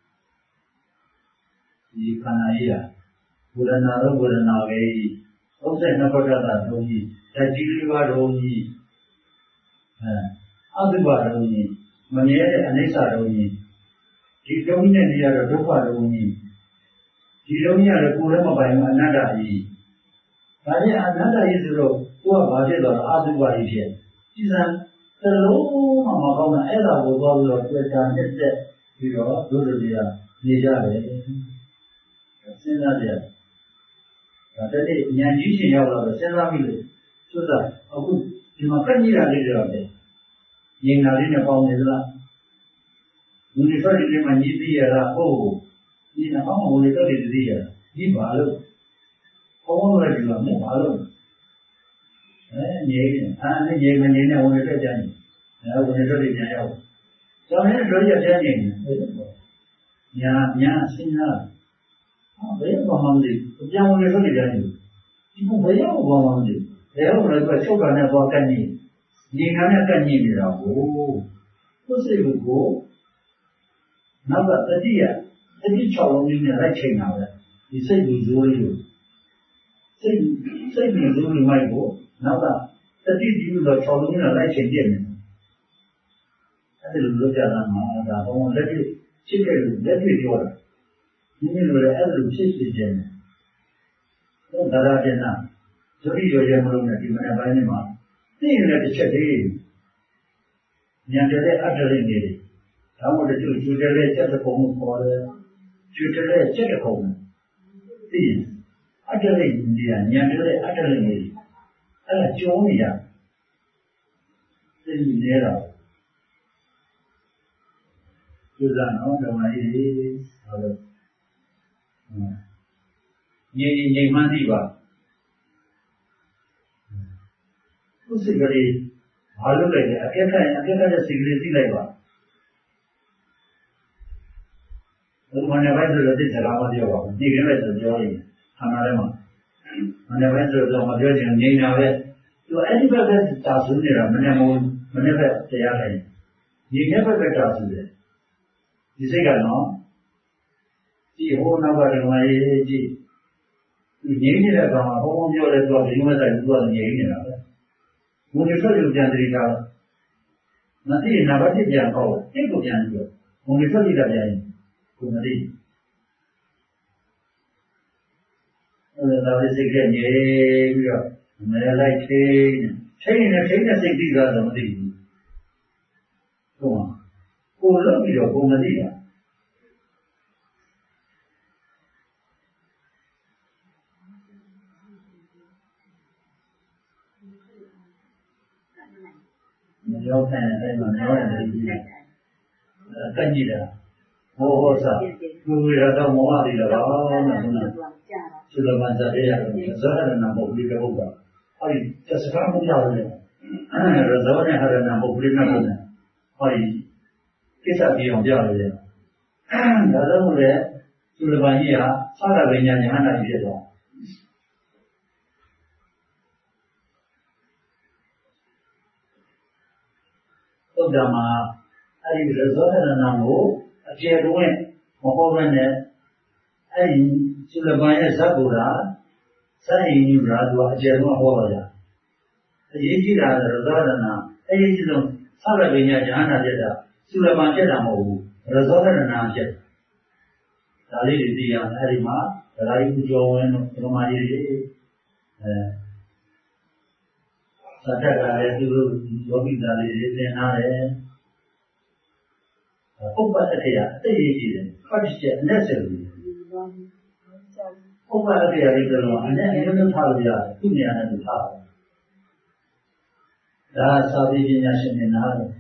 ဒီခန္ဓာကြီးကဝေဒနာရောဝေဒနာပဲဥစ္စာနှစ်ပါးတာလုံးကြီးဓာတ်ကြီးလေးပါးလုံးကြီးအဲအတုပါလုံးကြီးမမြဲတဲ့အနိစ္စလုံးကြီးဒီလုံးနဲ့နေရတော့ဒုက္ခလုံးကြီးဒီလုံးကြီးကလည်းကိုယ်လည်းမပိုင်ဘူးအနတ္တကြီးဒါနဲ့အနတ္တကြီးဆိုတော့ကိုယ်ကဘာဖြစ်သွားလဲအတုပါကြီးဖြစ်ဒီစံတလုံးမှမကောင်းတာအဲ့ဒါကိုသွားပြီးတော့တွေ့တာနဲ့တက်ပြီးတော့ဒုဒ္ဒတိကနေကြတယ်စဉ်းစားကြဒါတည်းဉာဏ်ကြီးရှင်ရောက်လာတော့စဉ်းစားပြီးလို့ဆိုတာအခုဒီမှာကန့်ကြီးတာလေးတွေတော့ပဲဉာဏ်နာလေးနဲ့ပေါင်းနေသလားလူတွေဆိုရင်ဒီမှာညီးသိရတာဟုတ်ဒီနာအောင်ဘုံတွေတော့ဒီသိရတာဒီဘာလို့ဘောင်းလို့ဒီလိုမဘာလို့အဲငြိမ်းအားနဲ့ငြိမ်းမငြိမ်းနဲ့ဝင်တက်ကြတယ်အဲဝင်တက်တယ်ပြန်ရောက်ကျောင်းရဲ့တို့ရပြန်နေတယ်ညာညာစဉ်းစားဘယ်မှာမှမသိပြန်ဝင်တက်တယ်ပြန်နေဒီဘယ်ရောက်ဘာမှမသိဘယ်ရောက်လဲဆိုချုပ်တာနဲ့သွားကန့်နေညီခံနဲ့ကန့်နေနေတာကိုကိုယ်စိတ်ကိုနောက်ကတတိယတတိ၆လုံးကြီးနဲ့လိုက်ချိန်တာပဲဒီစိတ်ကိုဇိုးလေးကိုစိတ်စိတ်ကိုဇိုးလေးမိုက်ကိုနောက်ကတတိဒီလို၆လုံးနဲ့လိုက်ချိန်ပြည့်နေအဲ့ဒီလိုလုပ်ကြတာမှာဒါဘုံလက်တွေ့ချစ်တဲ့လူလက်တွေ့ပြောတာဒီလိုလေအဲ့လိုဖြစ်ဖြစ်ခြင်းဟောဒါရပြန်တာဇိုတိရောရဲမလို့နဲ့ဒီမနေ့ပိုင်းမှာသိရင်လည်းတစ်ချက်လေးဉာဏ်တဲ့အတ္တလေးနေတယ်ဒါမှမဟုတ်ကျွတ်တယ်ချက်တဲ့ပုံကိုခေါ်တယ်ကျွတ်တယ်ချက်တဲ့ပုံသိရင်အတ္တလေးနေရဉာဏ်တဲ့အတ္တလေးနေအဲ့ဒါကျုံးနေရသိနေတော့ကျူးစားနော်ဓမ္မကြီးဟောလို့ငြိမ်ငြိမ်မှန်းသိပါခုစိတ်ကလေးဘာလို့လဲအကက်ခက်အကက်ခက်တဲ့စိတ်ကလေးသိလိုက်ပါဘုမနဲ့ပဲဆိုတော့သိကြလားမပြောပါဘူးဒီကနေ့ဆိုပြောရင်ခန္ဓာထဲမှာမနဲ့ပဲဆိုတော့မပြောချင်ငြိမ်တာပဲသူအဲ့ဒီဘက်ကတာဆူနေတာမနဲ့မမနဲ့ပဲတရားလိုက်ဒီနဲ့ဘက်ကတာဆူတယ်ဒီစိတ်ကနော်ဒီဟိုနောက်ကဓမ္မရေးကြည့်ငြိမ်နေတဲ့ကောင်ကဘုံဘုံပြောတယ်သူကဒီမဲ့ဆိုင်သူကငြိမ်နေတာပဲဘုံတွေထွက်လို့ပြန်တည်တာမသိရင်နာဘတ်ပြန်ကောက်တိတ်ကိုပြန်ပြီးဘုံတွေထွက်ပြီးတာပြန်ရင်ကိုမသိအဲ့ဒါလည်းစိတ်ကငြိမ်ပြီးတော့မဲလိုက်ထိထိနေထိနေစိတ်သိတာတော့မသိဘူးဟုတ်ပါကိုလွတ်ပြီးတော့ကိုမသိတာမရောက်တဲ့အဲ့မှာတော့ဒီကကြည့်တာဟောဟောစား we are the more the to the ones that they are the number of people over. I just come out there. The zone had a number of people. I guess I'll be on the other day. The other way to the Vania, Father Vinyan and I did all. Dama, I resort and a number, a chair went, Mohammed, and to the Vanya Sabura, saying you rather a general warrior. The Yikira, the Razana, a Yikidon, Salavina Jana Jeda, Sulamanjamo, Razana and Anjet. The lady and Harima, the Rai Joan, Romani, Sataka, Yogi Dali, Nare, Opa, the Yikid, Fudge, necessary. Opa, the Arigal, and then you know how they are, Punya and the Tower. That's how they did in Nare.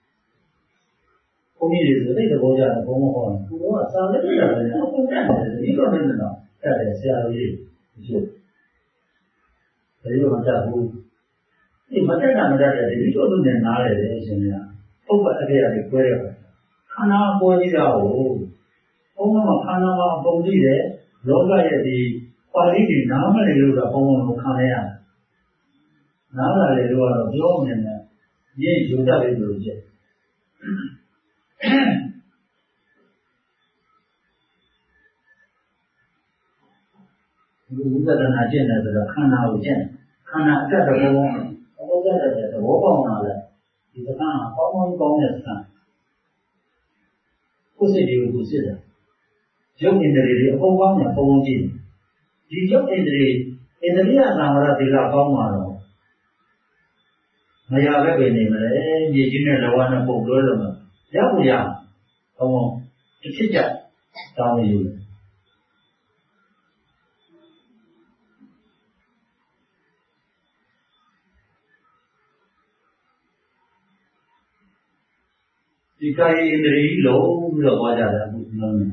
Only is the little boy at the home, who was a little bit, you don't know, that is how you do. You want that who? In Matana, you don't know Nare, Opa, the Aquarium. Kana boy, oh, oh, Kana, Bodide, Loga, the Paridi, normally you are home of Kanea. Now I do a job in there. Yes, you got it. You got an agenda to the Kana Ujen. Kana got the woman. All that the woman is a Kana, common bonus. Who said you would sit there? Joke in the lady of one and phone gin. You joke in the in the Ria Namara de la Palma. Maya Rabbi name, the general one of Pogoloma. Yabuya, come on, to sit down you. The guy in the low, the water, no.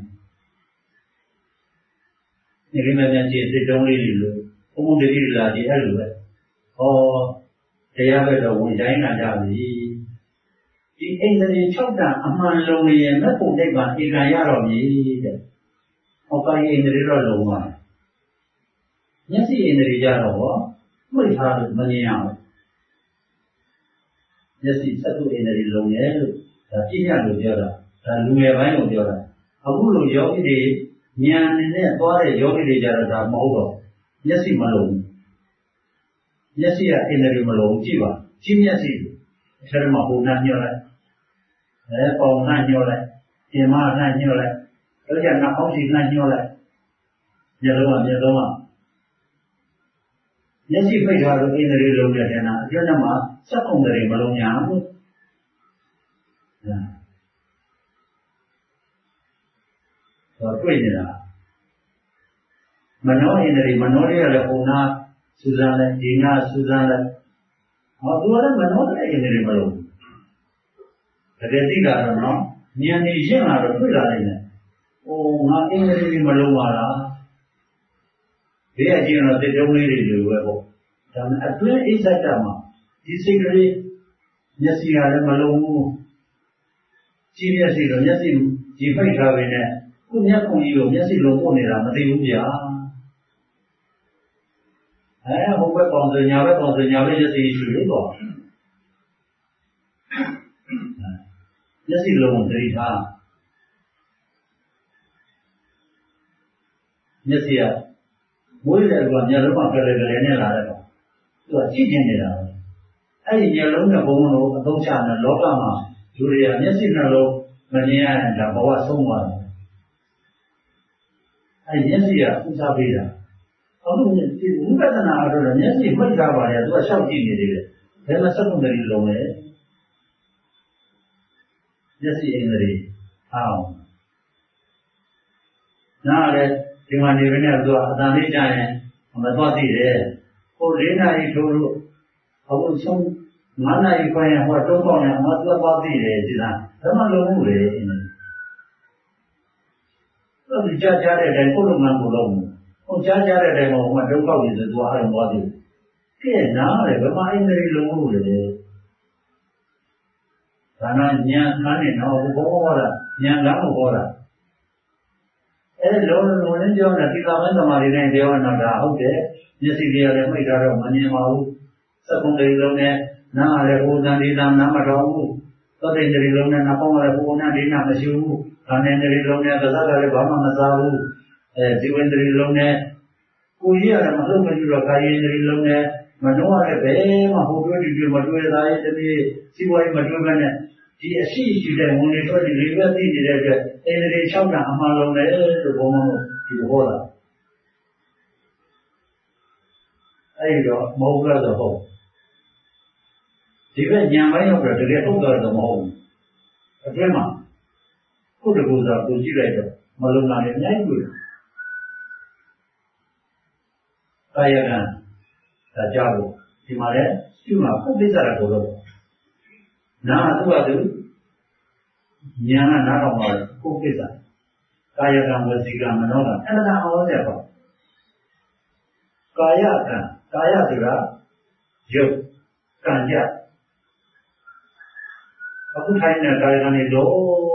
You remember they don't really look. Who did you like the elder? Or they have a one China Davi. The English chopper, a man lonely and not put them on Igayaro. Or by in the river one. Yes, in the Rijaro, we have money out. Yes, it's a two in the long the Tina Lujara, the Lumia Jara. A Guru Yogi. Nyan in there, body, Yogi Jarada, Mogo. Yesi Malone. Yesi in the Malone, Jiva. Jimyasi. Shermahu Nanyola. Therefore, Nanyola. Yama Nanyola. Ojana Hoshi Nanyola. Yellow, Yellow. Yesi Pega in the Rilogana, Janama, secondary Malone. Mano in the Manoria Luna, Susanna, Dina, Susanna. How do I Manoria in the Malone? The Redida, no? Near the Jena, the Pula. Oh, not in the Malumara. They are Jena, they don't really do well. Then a plain is a dama. Disagree. Yes, you are a Malone. Genius, yes, you might have in it. You yes, you don't want it. I'm a Dibuya. I hope on the Yava on the Yava just issue. Yes, you don't want it. Yes, yeah. More than one yellow marker and a ladder. You are teaching it out. I yellow the bone of those and Logama, Julia, yes, in a low, Mania and Laboa someone. I yes, yeah, who's a bidder. Oh, you better not have a yes, you might have a shouting it. Then a secondary low. Yes, in the how. Now that you want to even have done it on the body there. Oh, Lena, you told how some Mana, you find what to call and what the body is. I'm not going to ဒီကြားကြားတဲ့အတိုင်းကိုယ်လုံးမှန်ကိုလုံးဟိုကြားကြားတဲ့အတိုင်းမှာဟိုမှာဒုက္ခတွေဆိုသူအားလုံးသွားတယ်ကဲနားလေဗမာအိန္ဒြေလုံးလို့လေဒါနာညာခန်းနေတော့ဘုဘောဟောတာညာကန်းကိုဟောတာအဲလုံးလုံးနဲ့ပြောတာဒီကမသမားတွေနဲ့ပြောတော့ဒါဟုတ်တယ်မျက်စိတွေလည်းမိတ်တာတော့မမြင်ပါဘူးစက်ကုံတွေလုံးနဲ့နားလည်းဟိုသံဒီသံနားမတော်ဘူးသောတိန်တွေလုံးနဲ့နားပေါင်းလည်းဟိုနားဒီနားမရှိဘူးခန္ဓာတွေလုံးနဲ့ကစားတာလည်းဘာမှမစားဘူးအဲဇီဝတွေလုံးနဲ့ကိုကြီးရတယ်မဟုတ်မလို့တော့ကာယတွေလုံးနဲ့မနှောရတဲ့ဘယ်မှဟိုတွေးတွေမတွေးသားရဲ့တည်းစီးပွားရေးမတွေးဘဲနဲ့ဒီအရှိရှိတဲ့ဝင်တွေထွက်တွေလေးပဲသိနေတဲ့အတွက်အင်းတွေ၆တန်အမှန်လုံးတယ်လို့ဘုံဘုံဒီဟောတာအဲ့တော့မဟုတ်လားဆိုဟုတ်ဒီကညံပိုင်းရောက်တော့တကယ်ဟုတ်တယ်တော့မဟုတ်ဘူးအတွင်းမှာခုတကူစားကိုကြည့်လိုက်တော့မလုံလာနေအများကြီးတွေ့တယ်ကာယကံဒါကြောင့်ဒီမှာလည်းရှိမှပုပ္ပိစ္ဆရာကိုလို့နာသူ့ဟာသူဉာဏ်ကနားတော်မှာပုပ္ပိစ္ဆာကာယကံဝစီကံမနောကံအဲ့ဒါအောင်ရပါကာယကံကာယဆိုတာရုပ်ကံကြအခုထိုင်တဲ့ကာယကံတွေတော့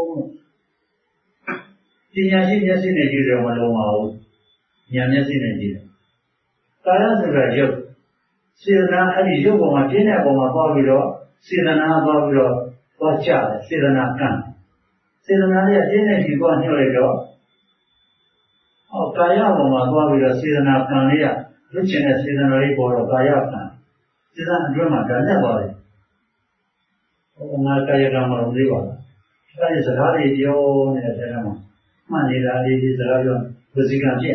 ပညာရှိမျက်စိနဲ့ကြည့်တယ်မလုံးပါဘူးဉာဏ်မျက်စိနဲ့ကြည့်တယ်ကာယဆိုတာရုပ်စေတနာအဲ့ဒီရုပ်ပေါ်မှာပြင်းတဲ့ပုံမှာပေါပြီးတော့စေတနာပေါပြီးတော့သွားကြတယ်စေတနာကံစေတနာရဲ့ပြင်းတဲ့ဒီပေါ်ညှို့လိုက်တော့ဟောကာယပေါ်မှာသွားပြီးတော့စေတနာကံလေးကလွတ်ချင်တဲ့စေတနာလေးပေါ်တော့ကာယကံစေတနာအတွင်းမှာဒါနဲ့ပါလေဟောငါကာယကံမလို့သေးပါဘူးအဲ့ဒီစကားတွေပြောနေတဲ့ထဲမှာမှန်နေတာလေးဒီစကားပြောဝစီကံဖြစ်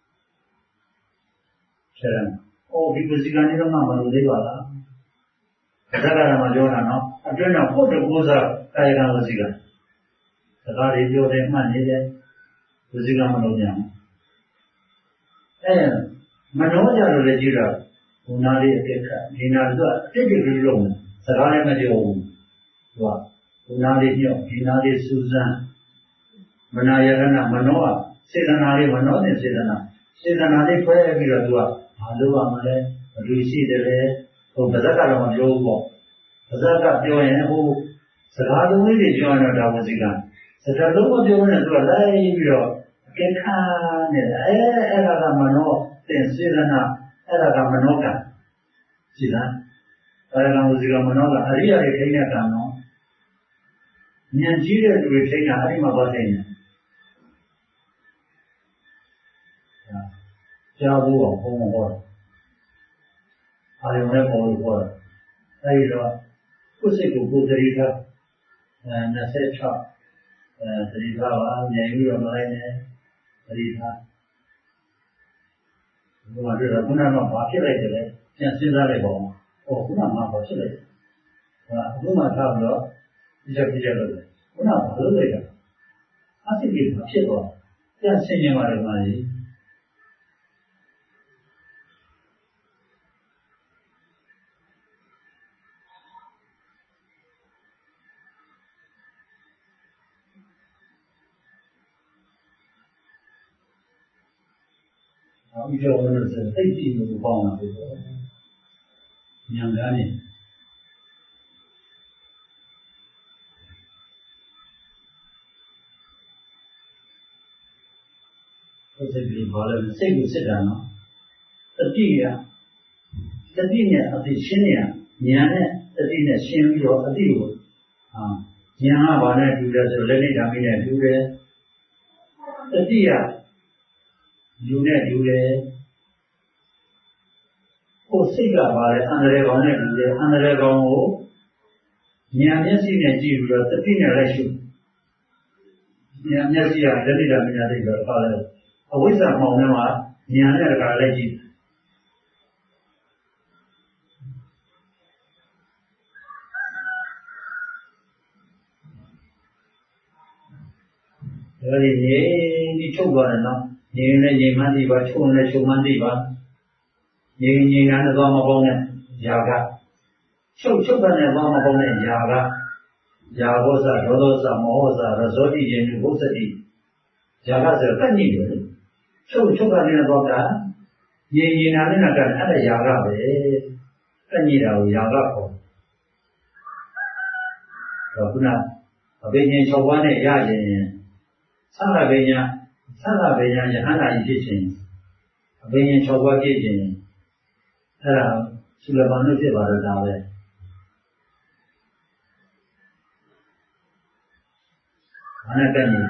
ဆရာ။အော်ဒီပစီကံနေတော့မှမလို့သေးပါလား။ဒါကလည်းမပြောတာနော်။အတွင်းကဖို့တကူစားကာယကံဝစီကံ။စကားတွေပြောတယ်မှတ်နေတယ်ဝစီကံမလို့ညာ။အဲမနှောကြလို့လည်းကြည့်တော့ဘုနာလေးအစ်ခါဒီနာသူကအစ်စ်ကြီးလုံးစကားလည်းမပြောဘူး။သူကဘုနာလေးညော့ဒီနာလေးစူးစမ်းမနာယရဏမနောစေတနာလေးမနောတဲ့စေတနာစေတနာလေးခွဲပြီးတော့သူကဘာလို့ပါမလဲဘယ်လိုရှိတယ်လဲဟိုပါဇက်ကတော့မပြောဘူးပေါ့ပါဇက်ကပြောရင်ဟိုစကားလုံးလေးတွေပြောရင်တော့ဒါဝစီကံစကားလုံးမပြောရင်သူကလိုက်ပြီးတော့အကဲခါနေတယ်အဲအဲ့ဒါကမနောတင်စေတနာအဲ့ဒါကမနောကံရှိလားအဲ့ဒါကဝစီကမနောကအရိယာတွေထိတဲ့ကံနော်ဉာဏ်ကြီးတဲ့သူတွေထိတာအဲ့ဒီမှာပါထိနေကြားဖို့အောင်ဘုံဟောအာယုံနဲ့ပေါ်လို့ဟောအဲဒီတော့ကိုယ်စိတ်ကိုကိုယ်သတိထားအဲနှစ်ဆ၆အဲသတိထားပါမြင်ပြီးတော့မလိုက်နဲ့သတိထားဘုရားတို့ကခုနကဘာဖြစ်လိုက်တယ်လဲပြန်စဉ်းစားလိုက်ပါဦးဟောခုနကဘာဖြစ်လိုက်လဲဟာအခုမှထားပြီးတော့ဒီချက်ပြချက်လုပ်တယ်ခုနကဘာလုပ်လိုက်တာအစိတ်ကြီးဖြစ်သွားပြန်ဆင်ញင်ပါလေမကြီးဒီလိုလို့ဆိုသိကြည့်လို့ပေါင်းတာပဲညံကားနေဟုတ်တယ်ဒီဘာလဲစိတ်ကိုစစ်တာနော်တတိယတတိနဲ့အသိရှင်းနေရဉာဏ်နဲ့တတိနဲ့ရှင်းပြီးတော့အသိကိုဟာဉာဏ်ကဘာနဲ့တူလဲဆိုလက်နဲ့ဓာမိနဲ့တူတယ်တတိယလူနဲ့တူတယ်ကိုယ်စိတ်ကပါလေအန္တရာယ်ကောင်နဲ့တူတယ်အန္တရာယ်ကောင်ကိုဉာဏ်မျက်စိနဲ့ကြည့်ပြီးတော့တတိနဲ့လိုက်ရှုဉာဏ်မျက်စိကလက်နဲ့ဓာမိနဲ့သိတော့ပါလေအဝိဇ္ဇာမှောင်ထဲမှာဉာဏ်နဲ့တခါလိုက်ကြည့်ဒါလေးငြိမ်ပြီးချုပ်သွားတယ်နော်ငြိမ်နဲ့ငြိမ်မှန်းသိပါချုပ်နဲ့ချုပ်မှန်းသိပါငြိမ်ငြိမ်နဲ့သွားမပေါင်းနဲ့ຢာကချုပ်ချုပ်တဲ့သွားမပေါင်းနဲ့ຢာကຢာဘောဇဒေါသောဇမောဟဇရဇောတိယေတုဘုဇ္ဇတိရာဂဆိုတော့ကတ်ညိတယ်ချုပ်ချုပ်ကနေတော့ကညင်ညင်နာနဲ့ကတ်အဲ့ဒါရာဂပဲကတ်ညိတာကိုရာဂခေါ်တော့ခုနအဘိညာဉ်၆ပါးနဲ့ရရင်သံဃာဘိညာသံဃာဘိညာယဟန္တာကြီးဖြစ်ခြင်းအဘိညာဉ်၆ပါးဖြစ်ခြင်းအဲ့ဒါသုလပန်လို့ဖြစ်ပါတော့ဒါပဲဘာနဲ့ကတ်ညိ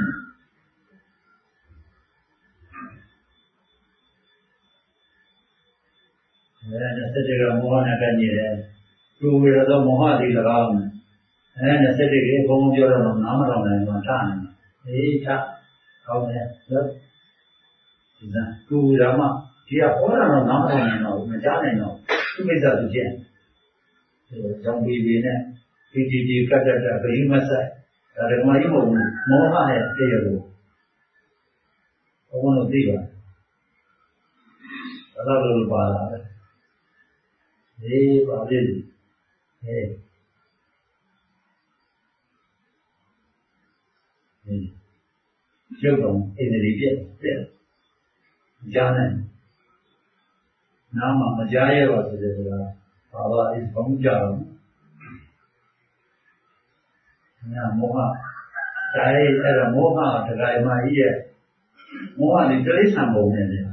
အဲနဲ့စတဲ့ကမောဟနဲ့ကညစ်တယ်သူဝေရသောမောဟတိ၎င်းအဲနဲ့စတဲ့ကဘုံဘုံပြောတော့နားမတော်နိုင်မှထားနေအေးချကောင်းတယ်နော်ဒီကသူဝေရမှာဒီကဟောတာတော့နားမတော်နိုင်တော့ဘူးမကြားနိုင်တော့သူမိစ္ဆာသူချင်းအဲကြောင့်ဒီဒီနဲ့ဒီဒီဒီကတ်တတ်တာဘိမဆိုင်ဒါကမှမဟုတ်ဘူးမောဟရဲ့တရားကိုဘုံဘုံတို့သိပါဘာလို့လို့ပါလာလဲအေးပါလေအေးအေးရုပ်တော်ဣန္ဒြေပြည့်ပြည့်ကြားနိုင်နားမှာမကြားရပါစေတဲ့ဆိုတာဘာဝအစ်ဘုံကြတော့ညာမောဟဒါရဲ့အဲ့ဒါမောဟတရားမကြီးရဲ့မောဟဒီတိရစ္ဆာန်ပုံနဲ့လေ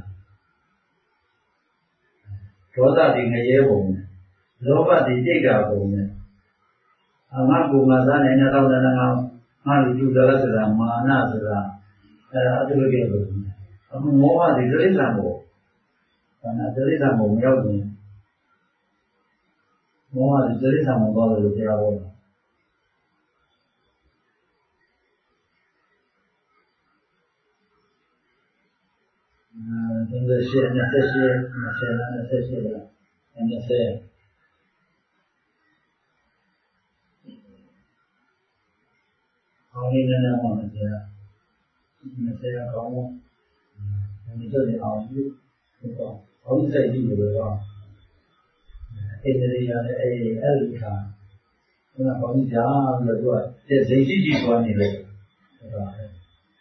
ဒေါသဒီငရဲပုံနဲ့လောဘဒီစိတ်ဓာတ်ပုံနဲ့အငါကူငါသားနဲ့နှစ်သောင်းနဲ့ငါငါလူကျူတယ်ဆိုတာမာနဆိုတာအဲအတုရဲ့ပုံနဲ့အမောဟဒီတိရစ္ဆာန်ပုံဒါနဲ့တိရစ္ဆာန်ပုံမရောက်ဘူးမောဟဒီတိရစ္ဆာန်ပုံတော့လို့ပြောတာသင်္ကေတရှိနှစ်ဆက်ရှိနှစ်ဆက်နှစ်ဆက်ရှိတယ်နှစ်ဆက်အောင်းနေနေမှာမကျန်နှစ်ဆက်ကောင်းတယ်ဒီလိုအောင်ယူတော့အောင်းစိတ်ကြည့်လို့တော့အဲ့ဒီရတဲ့အဲ့ဒီအဲ့ဒီခါကဘာလို့ကြာပြီးတော့သူကစိတ်ကြည့်ကြည့်သွားနေတယ်ဟုတ်ပါဘူး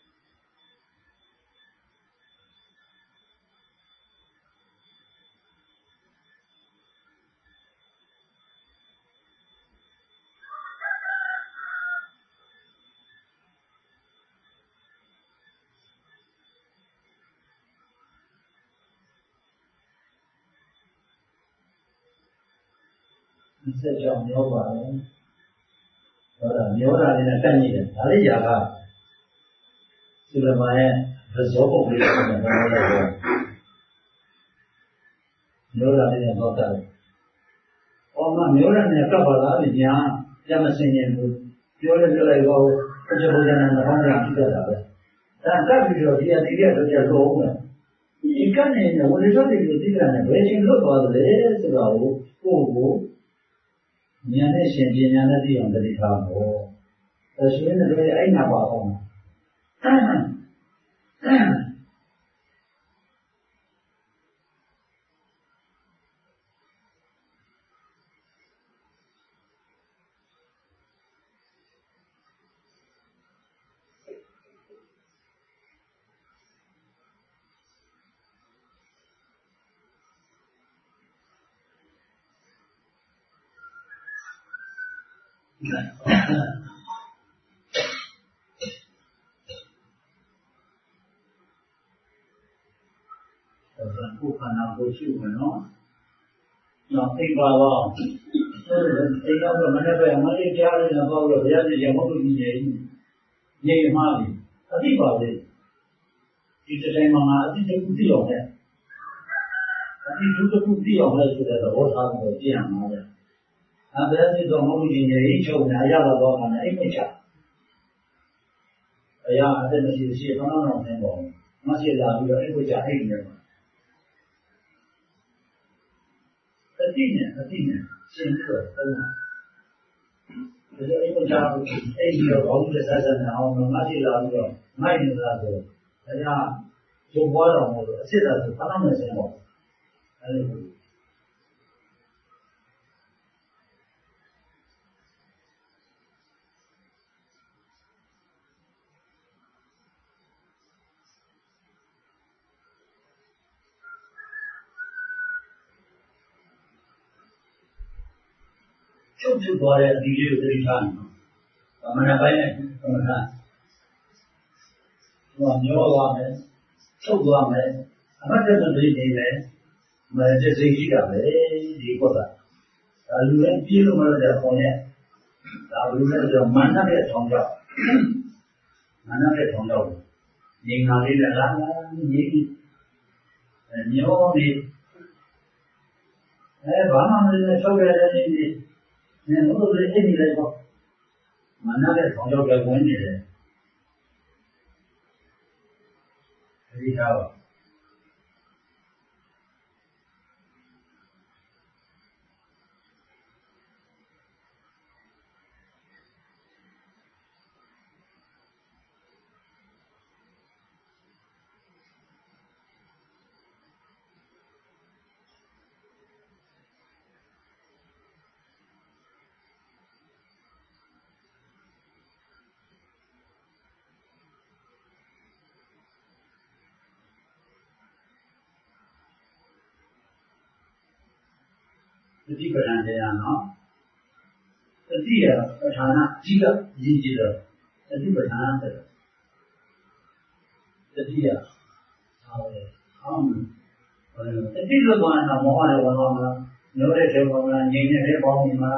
ဆက်ကြောင်ပြောပါလေဟောတာပြောတာလေးနဲ့တက်ညိတယ်ဒါလေးຢာကသုလမာရဲ့သဇောပုံလေးကိုပြောလိုက်တော့ပြောတာလေးနဲ့တော့တယ်။အော်မပြောတာနဲ့ကပ်ပါလားညာပြမစင်ရင်ဘူးပြောလဲပြောလိုက်တော့အကျဘုရားနဲ့ဘောင်းကြဖြစ်တတ်တာပဲ။ဒါကပ်ပြီးတော့ဒီအတိရဲ့တော့ကျတော့ဦးမယ်။ဒီကနေဝိရိယတွေဒီကနေ့ဘယ်ချင်းလွတ်သွားတယ်ဆိုတော့ကိုယ့်ကိုဉာဏ်နဲ့ရှင်ပညာနဲ့သိအောင်တတိထားဖို့အဲဆိုရင်လည်းအဲ့နာပါအောင်ကိုယ်ခန္ဓာကိုရှုမယ်နော်။နောက်သိပါတော့အဲဒီတော့မနေ့ကမလေးကြားရတဲ့ဘောတော့ဘုရားရှင်ရမလို့ညီနေညီမှားပြီအသိပါလေဒီတိုင်းမှာအသိတခုသိအောင်လေအသိတခုသိအောင်လေဆိုတဲ့သဘောထားကိုကြည့်ရမှာလေ။အဲဒါစီတော့မလို့ညီနေချုပ်နေရတော့မှလည်းအိမ်မချအရာအတဲ့မရှိရှိဘာမှမလုပ်နိုင်ပါဘူး။မရှိလာပြီးတော့အိမ်ကိုချအိမ်နေမှာအတိနဲ့အတိနဲ့ရှင်းပြီးတော့သုံးတာ။ဒါကြောင့်အိမ်ကြောင့်အိမ်ရောဘောင်းတဲ့ဆက်ဆက်နဲ့အောင်မရှိလာပြီးတော့မိုက်နေတာဆိုဒါကြောင့်ရုပ်ပွားတော်မို့လို့အစ်စ်သာဆိုဘာမှမစင်တော့အဲ့လိုချုပ်ချုပ်သွားတဲ့အဒီလေးကိုသတိထားနေ။မနက်ပိုင်းနဲ့မနက်ဟိုမျောသွားမယ်ချုပ်သွားမယ်အမှတ်တမဲ့တွေနေမယ်မတစိတ်ရှိတာပဲဒီကောတာဒါလူလည်းပြေးလို့မရတဲ့ခေါင်းနဲ့ဒါလူလည်းဆိုမာနတဲ့ထောင်ကြောက်မာနတဲ့ထောင်ကြောက်နေငါလေးလည်းလာနေကြီးညောနေအဲဘာမှမလုပ်ချုပ်ရတဲ့နေနေနေလို့လည်းအိပ်နေလိုက်ပေါ့မာနတဲ့ထောင်ကြောက်လည်းဝင်နေတယ်ဒီထားပါတတိပဒံတရားနော်တတိယပဋ္ဌာနာအကြီးကအရေးကြီးတော့တတိပဋ္ဌာနာတဲ့တတိယဟောတယ်ဟောမယ်တတိလောကနာမောဟရဲ့ဝါဒမှာမျိုးတဲ့ဒေဝကငြိမ်နေတဲ့ပေါင်းနေမှာ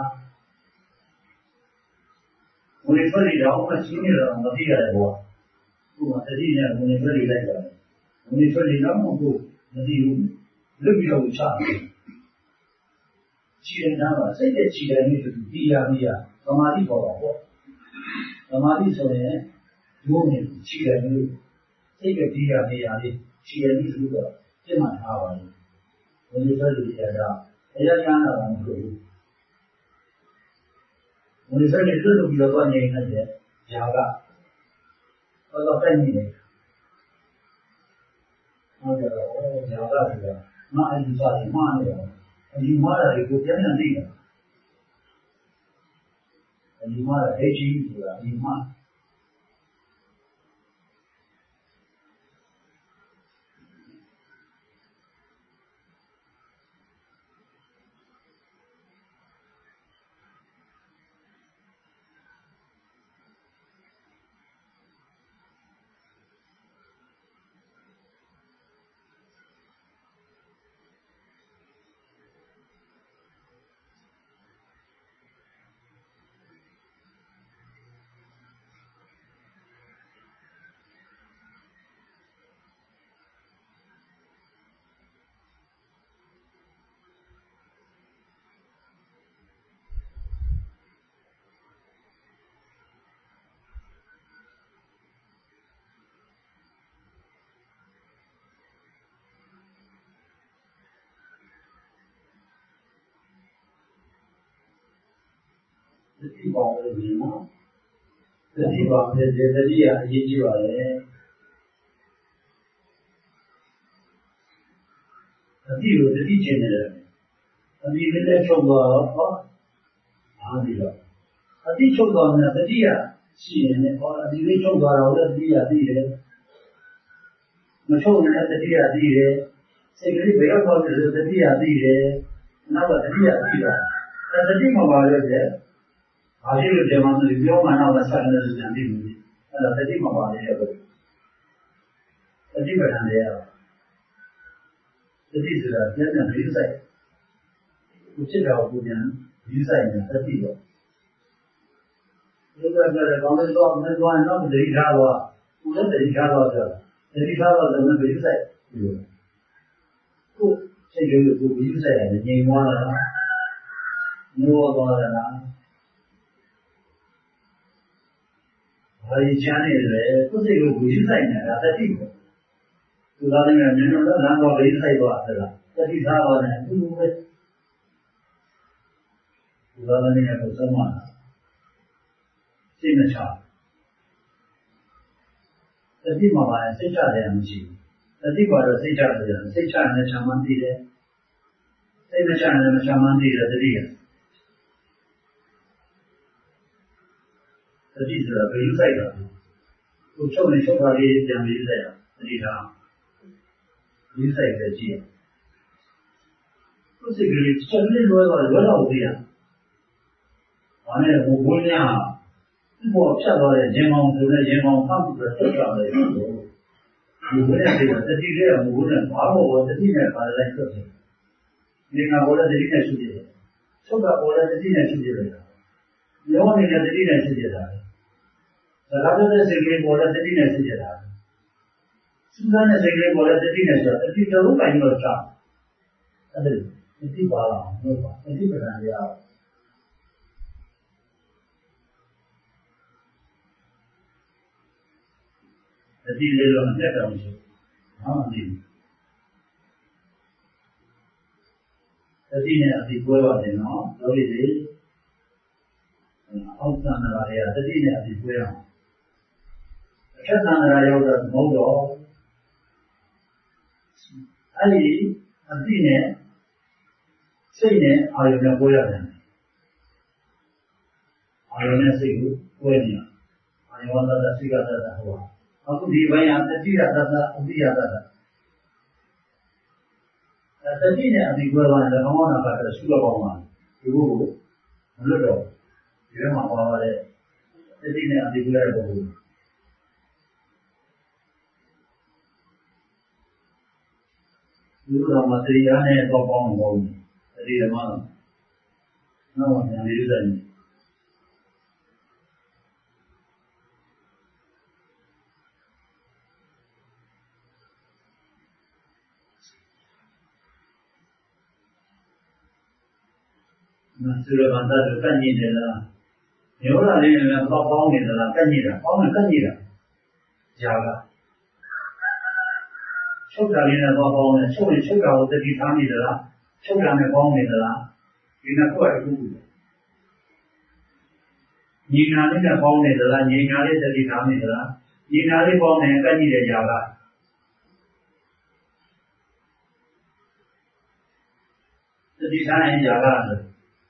ဘုရားဆွေးတော်အချင်းရတော့မသိရတဲ့ဘောခုမှတတိနဲ့ဘုရားဆွေးလိုက်တာဘုရားဆွေးတော့မဟုတ်မသိဘူးလွတ်ပြီးတော့ချတယ်ခြေရမ်းပါစိတ်တဲ့ခြေရမ်းလေးဆိုပြီးရပြီးရသမာဓိပေါ်ပါပေါ့သမာဓိဆိုရင်ဒုနေခြေရမ်းလေးစိတ်ကပြီးရပြီးရလေးခြေရမ်းလေးဆိုတော့ပြတ်မှတ်ထားပါလိမ့်ဘယ်လိုဆိုလို့ရတာတရားကျမ်းတာမဟုတ်ဘူးဘယ်လိုဆိုလို့လွတ်လို့ပြီးတော့နေနေတဲ့ຢာကဟောတော့တိုက်နေတယ်ဟောတော့ຢာကဆိုတာမအယူဆတယ်မှားနေတယ်အယူမှားတာကိုပြန်ပြန်သိတာအယူမှားတာဟဲ့ကြီးဆိုတာအယူမှားတတိပါလို့ဒီမှာတတိပါတဲ့တတိယအရေးကြီးပါလေတတိကိုတတိချင်းနေတယ်တတိလည်းချုပ်သွားတော့ဟောအားဒီတော့တတိချုပ်သွားမှတတိယရှိရင်လည်းဟောတတိလေးချုပ်သွားတော့လည်းတတိယသိတယ်မချုပ်ရင်တတိယသိတယ်စိတ်ကလေးဘယ်ရောက်သွားလဲတတိယသိတယ်နောက်ကတတိယသိတာတတိမပါလို့တဲ့ဘာဖြစ်လို့ဒီမှာဆိုပြောမှတော့ဆက်နေလို့ပြန်ပြီးပြီအဲ့ဒါတတိမပါလေတဲ့တတိပဒံတရားတတိဆိုတာပြန်ပြန်ပြီးဆိုင်ကိုဖြစ်တာကိုပြန်ပြီးဆိုင်နေတတိတော့ဒီကကြတဲ့ကောင်းတဲ့တော့မသွားရင်တော့တတိထားတော့ကိုလည်းတတိထားတော့ဆိုတတိထားတော့လည်းပြီးဆိုင်ပြီးကိုစိတ်လေးကိုပြီးဆိုင်ရတယ်ငြိမ်သွားတာနိုးသွားတာဘာကြီးချမ်းနေလဲကိုယ်စိတ်ကိုဝေးဆိုင်နေတာတတိကိုသူသားတွေနဲ့မျက်နှာတော့လမ်းပေါ်ဝေးဆိုင်သွားတယ်လားတတိထားပါနဲ့သူပဲသူသားတွေနဲ့ကိုယ်ဆုံးမစိတ်မချတတိမှာပါစိတ်ချတယ်မရှိဘူးတတိကတော့စိတ်ချတယ်စိတ်ချနဲ့ချမှန်းသိတယ်စိတ်မချနဲ့မချမှန်းသိတယ်တတိကတတိဆိုတာဘယ်လိုဆိုင်တာကိုချုပ်နေချုပ်ပါလေပြန်ပြီးဆိုင်တာတတိထားဒီဆိုင်တဲ့ကြည့်ကိုစိတ်ကလေးချက်လေးလွဲသွားလွဲတော့သေးရဘာနဲ့ဘိုးဘိုးညာဒီပေါ်ဖြတ်သွားတဲ့ရင်ကောင်ဆိုတဲ့ရင်ကောင်ဖောက်ပြီးတော့တက်သွားတယ်ဘိုးဘိုးနဲ့ဒီကတတိလေးကဘိုးဘိုးနဲ့ဘာလို့တတိနဲ့ပါလိုက်ဆက်တယ်ဒီကဘောလည်းတတိနဲ့ရှိတယ်ချုပ်ကဘောလည်းတတိနဲ့ရှိတယ်ရောနေတဲ့တတိနဲ့ရှိတယ်ဒါကလည်းစိတ်ကလေးပေါ်လည်းတတိနဲ့ရှိတယ်ဒါစဉ်းစားတဲ့စိတ်ကလေးပေါ်လည်းတတိနဲ့ဆိုတော့တတိတော်ကိုင်လို့ကြောက်အဲ့ဒါတတိပါလားမဟုတ်ပါတတိပဒံရအောင်တတိလေးတော့အတက်တော်ရှိဟာမသိဘူးတတိနဲ့အတိကွဲပါတယ်နော်လို့ဒီလေအောက်သန္တာရတွေကတတိနဲ့အတိကွဲအောင်အထက်သန္တာရရောက်တော့မဟုတ်တော့အဲ့ဒီအတိနဲ့စိတ်နဲ့အာရုံနဲ့ကွဲရတယ်အာရုံနဲ့စိတ်ကိုကွဲနေတာအာရုံကတည်းကစိတ်ကတည်းကဟောအခုဒီဘက်ကတတိယသတ္တအတိယသတ္တတတိနဲ့အတိကွဲသွားတယ်ကောင်းတာကတော့ရှုတော့ကောင်းပါဒီဘုကိုမလွတ်တော့ဒီထဲမှာပါတဲ့တတိနဲ့အတိကွဲတဲ့ဘုကိုဒီလိုမှတရားနဲ့တော့ပေါင်းမဟုတ်ဘူးတတိဓမ္မတော့နောက်မှဉာဏ်လေးတွေမသုရဘာသာတို့ကညင်တယ်လားမျိုးလာလေးနဲ့တော့ပေါင်းနေသလားကညင်တာပေါင်းတယ်ကညင်တာຢာကချုပ်တာလေးနဲ့တော့ပေါင်းတယ်ချုပ်ရင်ချုပ်တာကိုတတိထားနေသလားချုပ်တာနဲ့ပေါင်းနေသလားဒီနှစ်ခုအတူတူညီနာလေးနဲ့ပေါင်းနေသလားညီနာလေးတတိထားနေသလားညီနာလေးပေါင်းနေကညင်တဲ့ຢာကတတိထားရင်ຢာကလို့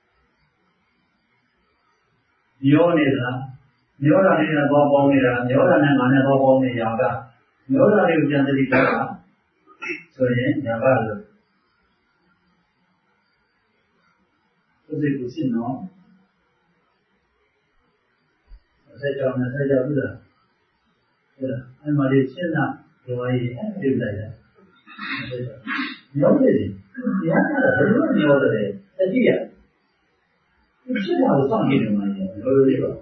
မျောနေတာမျောတာလေးနဲ့ပေါင်းပေါင်းနေတာမျောတာနဲ့ငါနဲ့ပေါင်းပေါင်းနေຢာကမျောတာလေးကိုပြန်တတိထားတာဆိုရင်ຢာကလို့ဒီလိုရှင်းနော်ဆက်ကြောင်းနဲ့ဆက်ကြောင်းပြတာအဲ့ဒါအဲ့မှာလေးရှင်းတာဒီဝိုင်းပြလိုက်တယ်မျောနေတယ်ဉာဏ်ကလည်းဘယ်လိုမျောတယ်တတိယဒီဖြစ်တာကိုစောင့်ကြည့်နေမှာလေလိုလိုလေးပါ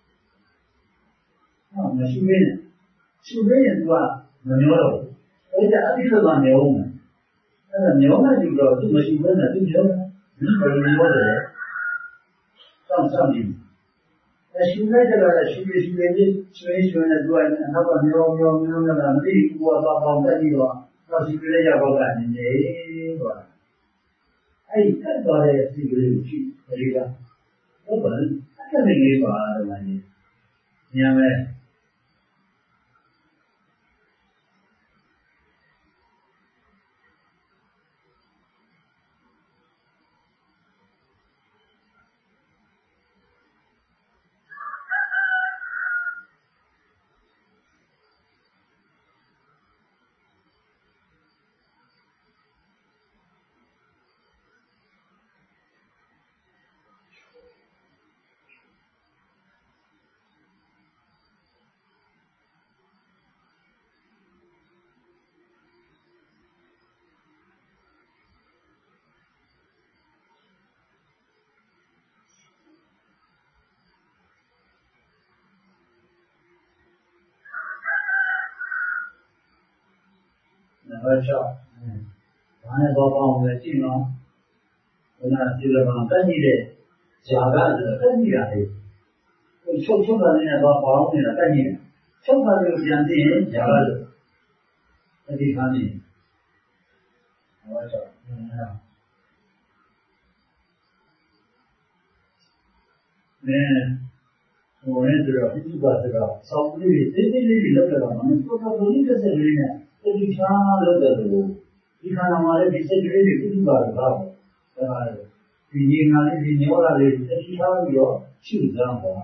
ဟာမရှိဘဲနဲ့ရှိဘဲရင်သူကမမျောတော့ဘူးအဲ့ဒါအတိတ်ကမျောမယ်အဲ့ဒါမျောမှယူတော့သူမရှိဘဲနဲ့သူမျောတယ်ဘယ်လိုမျောတယ်စောင့်စောင့်ကြည့်အရှိလိုက်ကြတာရှိရှိရှိလေးဆွေးဆွေးနဲ့သူကအနောက်ကမျောမျောမျောနေတာမသိဘူးကတော့ပေါင်းတက်ပြီးတော့တော့ရှိလေးရပေါက်ကနေနေတော့အဲ့ဒီတက်သွားတဲ့စီကလေးကိုကြည့်ဒီကဟုတ်ပါဘူးအဲ့ဒါလေးပါတော့လည်းညံမဲ့ဘာကြောင့်ဘာနဲ့တော့ပေါင်းလဲကြည့်နော်ဘုရားဒီလိုမှတက်ကြည့်တဲ့ຢာကလည်းတက်ကြည့်ရတယ်ဟိုချုပ်ချုပ်တာနဲ့တော့ပေါင်းနေတာတက်ကြည့်ချုပ်တာကိုပြန်ကြည့်ရင်ຢာကလည်းအဒီခါနေဘာကြောင့်နဲဟိုနဲ့ဆိုတော့ဒီပါဆိုတော့စောင်းလေးတွေတိတ်တိတ်လေးတွေလောက်တော့မှမတော်တော်လေးတစ်စက်လေးနဲ့ဒီချာလို့တယ်လို့ဒီခါမှာလည်းဒီစိတ်ကလေးတွေပြုစုပါတော့ဒါဒီညီငါလေးဒီညောတာလေးတစ်ချာပြီးတော့ရှုကြမ်းပါ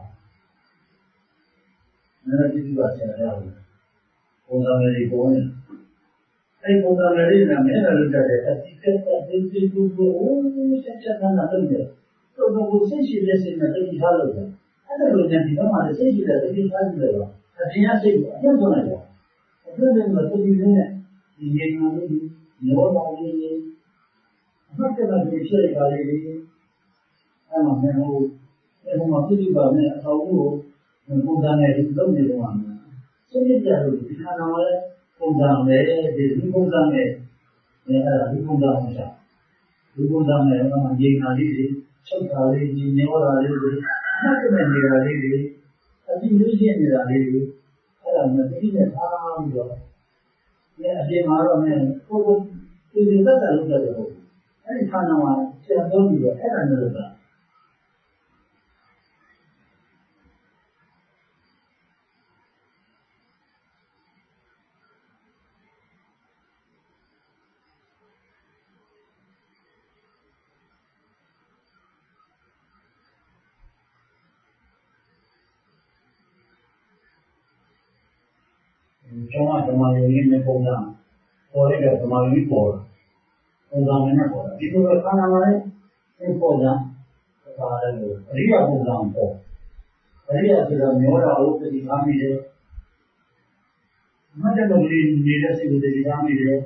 နာပြုစုပါဆရာရတယ်ပုံစံလေးပေါ်နေအဲ့ပုံစံလေးကမဲလာလို့တဲ့ဒီကက်တဲ့ဒီဒီကိုကိုဆက်ချက်နာတော့တယ်တော့ကိုစိတ်ရှိတဲ့စိတ်နဲ့တတိထားလို့တယ်အဲ့ဒါလိုနဲ့ဒီတော့မှစိတ်ရှိတဲ့တတိထားကြည့်တယ်အပြင်ကစိတ်ကိုအပြတ်သွင်းလိုက်တယ်အပြတ်သွင်းလို့တတိနဲ့ဒီငြိမ်မှုရောတော်လေးအမှတ်တမဲ့ဖြစ်ရပါလေအဲ့မှာမဟုတ်အဲ့မှာပြည့်ပါနဲ့အတော်ကိုပုံစံနဲ့လုပ်နေတော့မှာစိတ်ကြလို့ဒီခါတော့လေပုံစံနဲ့ဒီပုံစံနဲ့အဲ့ဒါဒီပုံစံမှာရှာဒီပုံစံနဲ့အမှငြိမ်တာလေးတွေချုပ်တာလေးဒီညောတာလေးတွေအမှတ်တမဲ့နေတာလေးတွေအတိလေးရှင်းနေတာလေးတွေအဲ့ဒါမှတိနဲ့ထားပြီးတော့ဒီအပြင်မှာတော့မင်းကိုယ်ကိုဒီဒီသက်သာလုပ်တယ်ဟုတ်အဲ့ဒီခါတော့ဆရာပြောပြီးတော့အဲ့ဒါနဲ့လုပ်တာကျောင်းကဓမ္မယုံကြီးနဲ့ပုံစံပေါ်ရတဲ့ဓမ္မယုံကြီးပေါ်ပုံစံနဲ့ပေါ်ဒီလိုခန္ဓာမှာလည်းဒီပုံစံဒါလည်းအရိယာပုံစံပေါ်အရိယာဆိုတာမျိုးတာကိုတတိထားမိတယ်မတ်တဲ့လူတွေနေတဲ့စိတ်ကိုတတိထားမိတယ်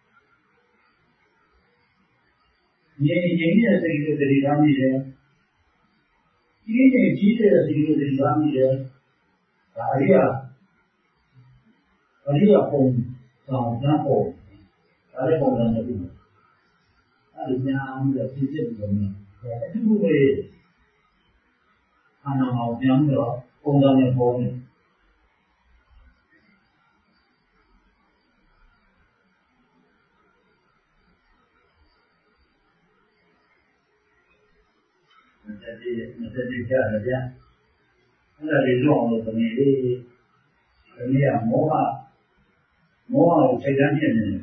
ငြိမ်ငြိမ်တဲ့စိတ်ကိုတတိထားမိတယ်ကြီးနေကြီးတဲ့စိတ်ကိုတတိထားမိတယ်ဒါအရိယာအရိယာပုံဆောင်တဲ့ပုံဒါလည်းပုံစံတစ်ခုအဲ့ဒီညာမှုတဲ့ဖြစ်ဖြစ်ပုံနဲ့အဲ့ဒီလိုပဲအနာမောပြန်ပြီးတော့ပုံစံနဲ့ပုံနဲ့မတည့်ရမတည့်ကြတယ်ဗျာအဲ့ဒါလေးလုံးအောင်လို့တမီးလေးတမီးကမောဟမောဟကိုစိတ်ဓာတ်ဖြစ်နေတယ်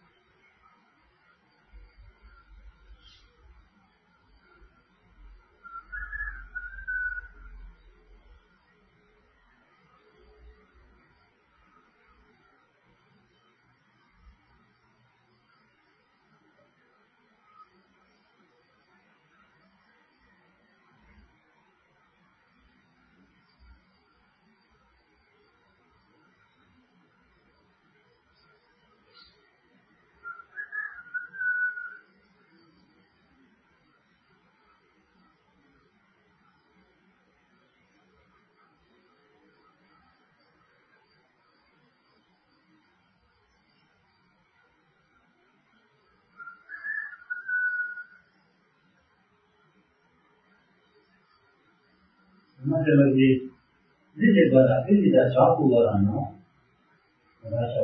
မတလို့ဒီဒီလေပါတာဒီဒါချောက်ပူတော့တာနော်ဒါဆို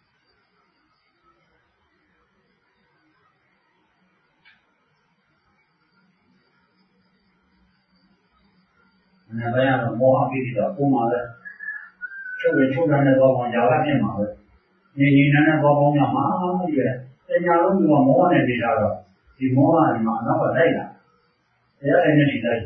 နဘယတော့မောဟပြီးတော့ပုံမှာပဲချုပ်ရချုပ်တဲ့ဘောကောင်ຢာကပြင်မှာပဲညီညီနဲ့နဲ့ဘောကောင်ညမှာဒီပဲတညာလုံးကမောဟနဲ့နေတာတော့ဒီမောဟဒီမှာနောက်ကလိုက်လာတရားအဲ့နဲ့ဒီလိုက်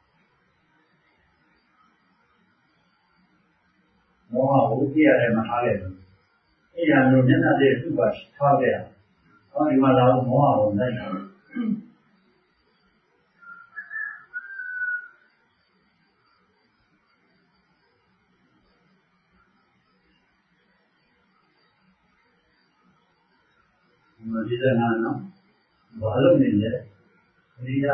မောဟကိုကြည့်ရတယ်မထားလိုက်ဘူး။အဲ့ရလို့မျက်နှာလေးသူ့ပါထားခဲ့ရ။ဟောဒီမှာတော့မောဟကိုလိုက်တာ။မဒီတဲ့နာနော်။ဘာလို့နေလဲ။ဒီက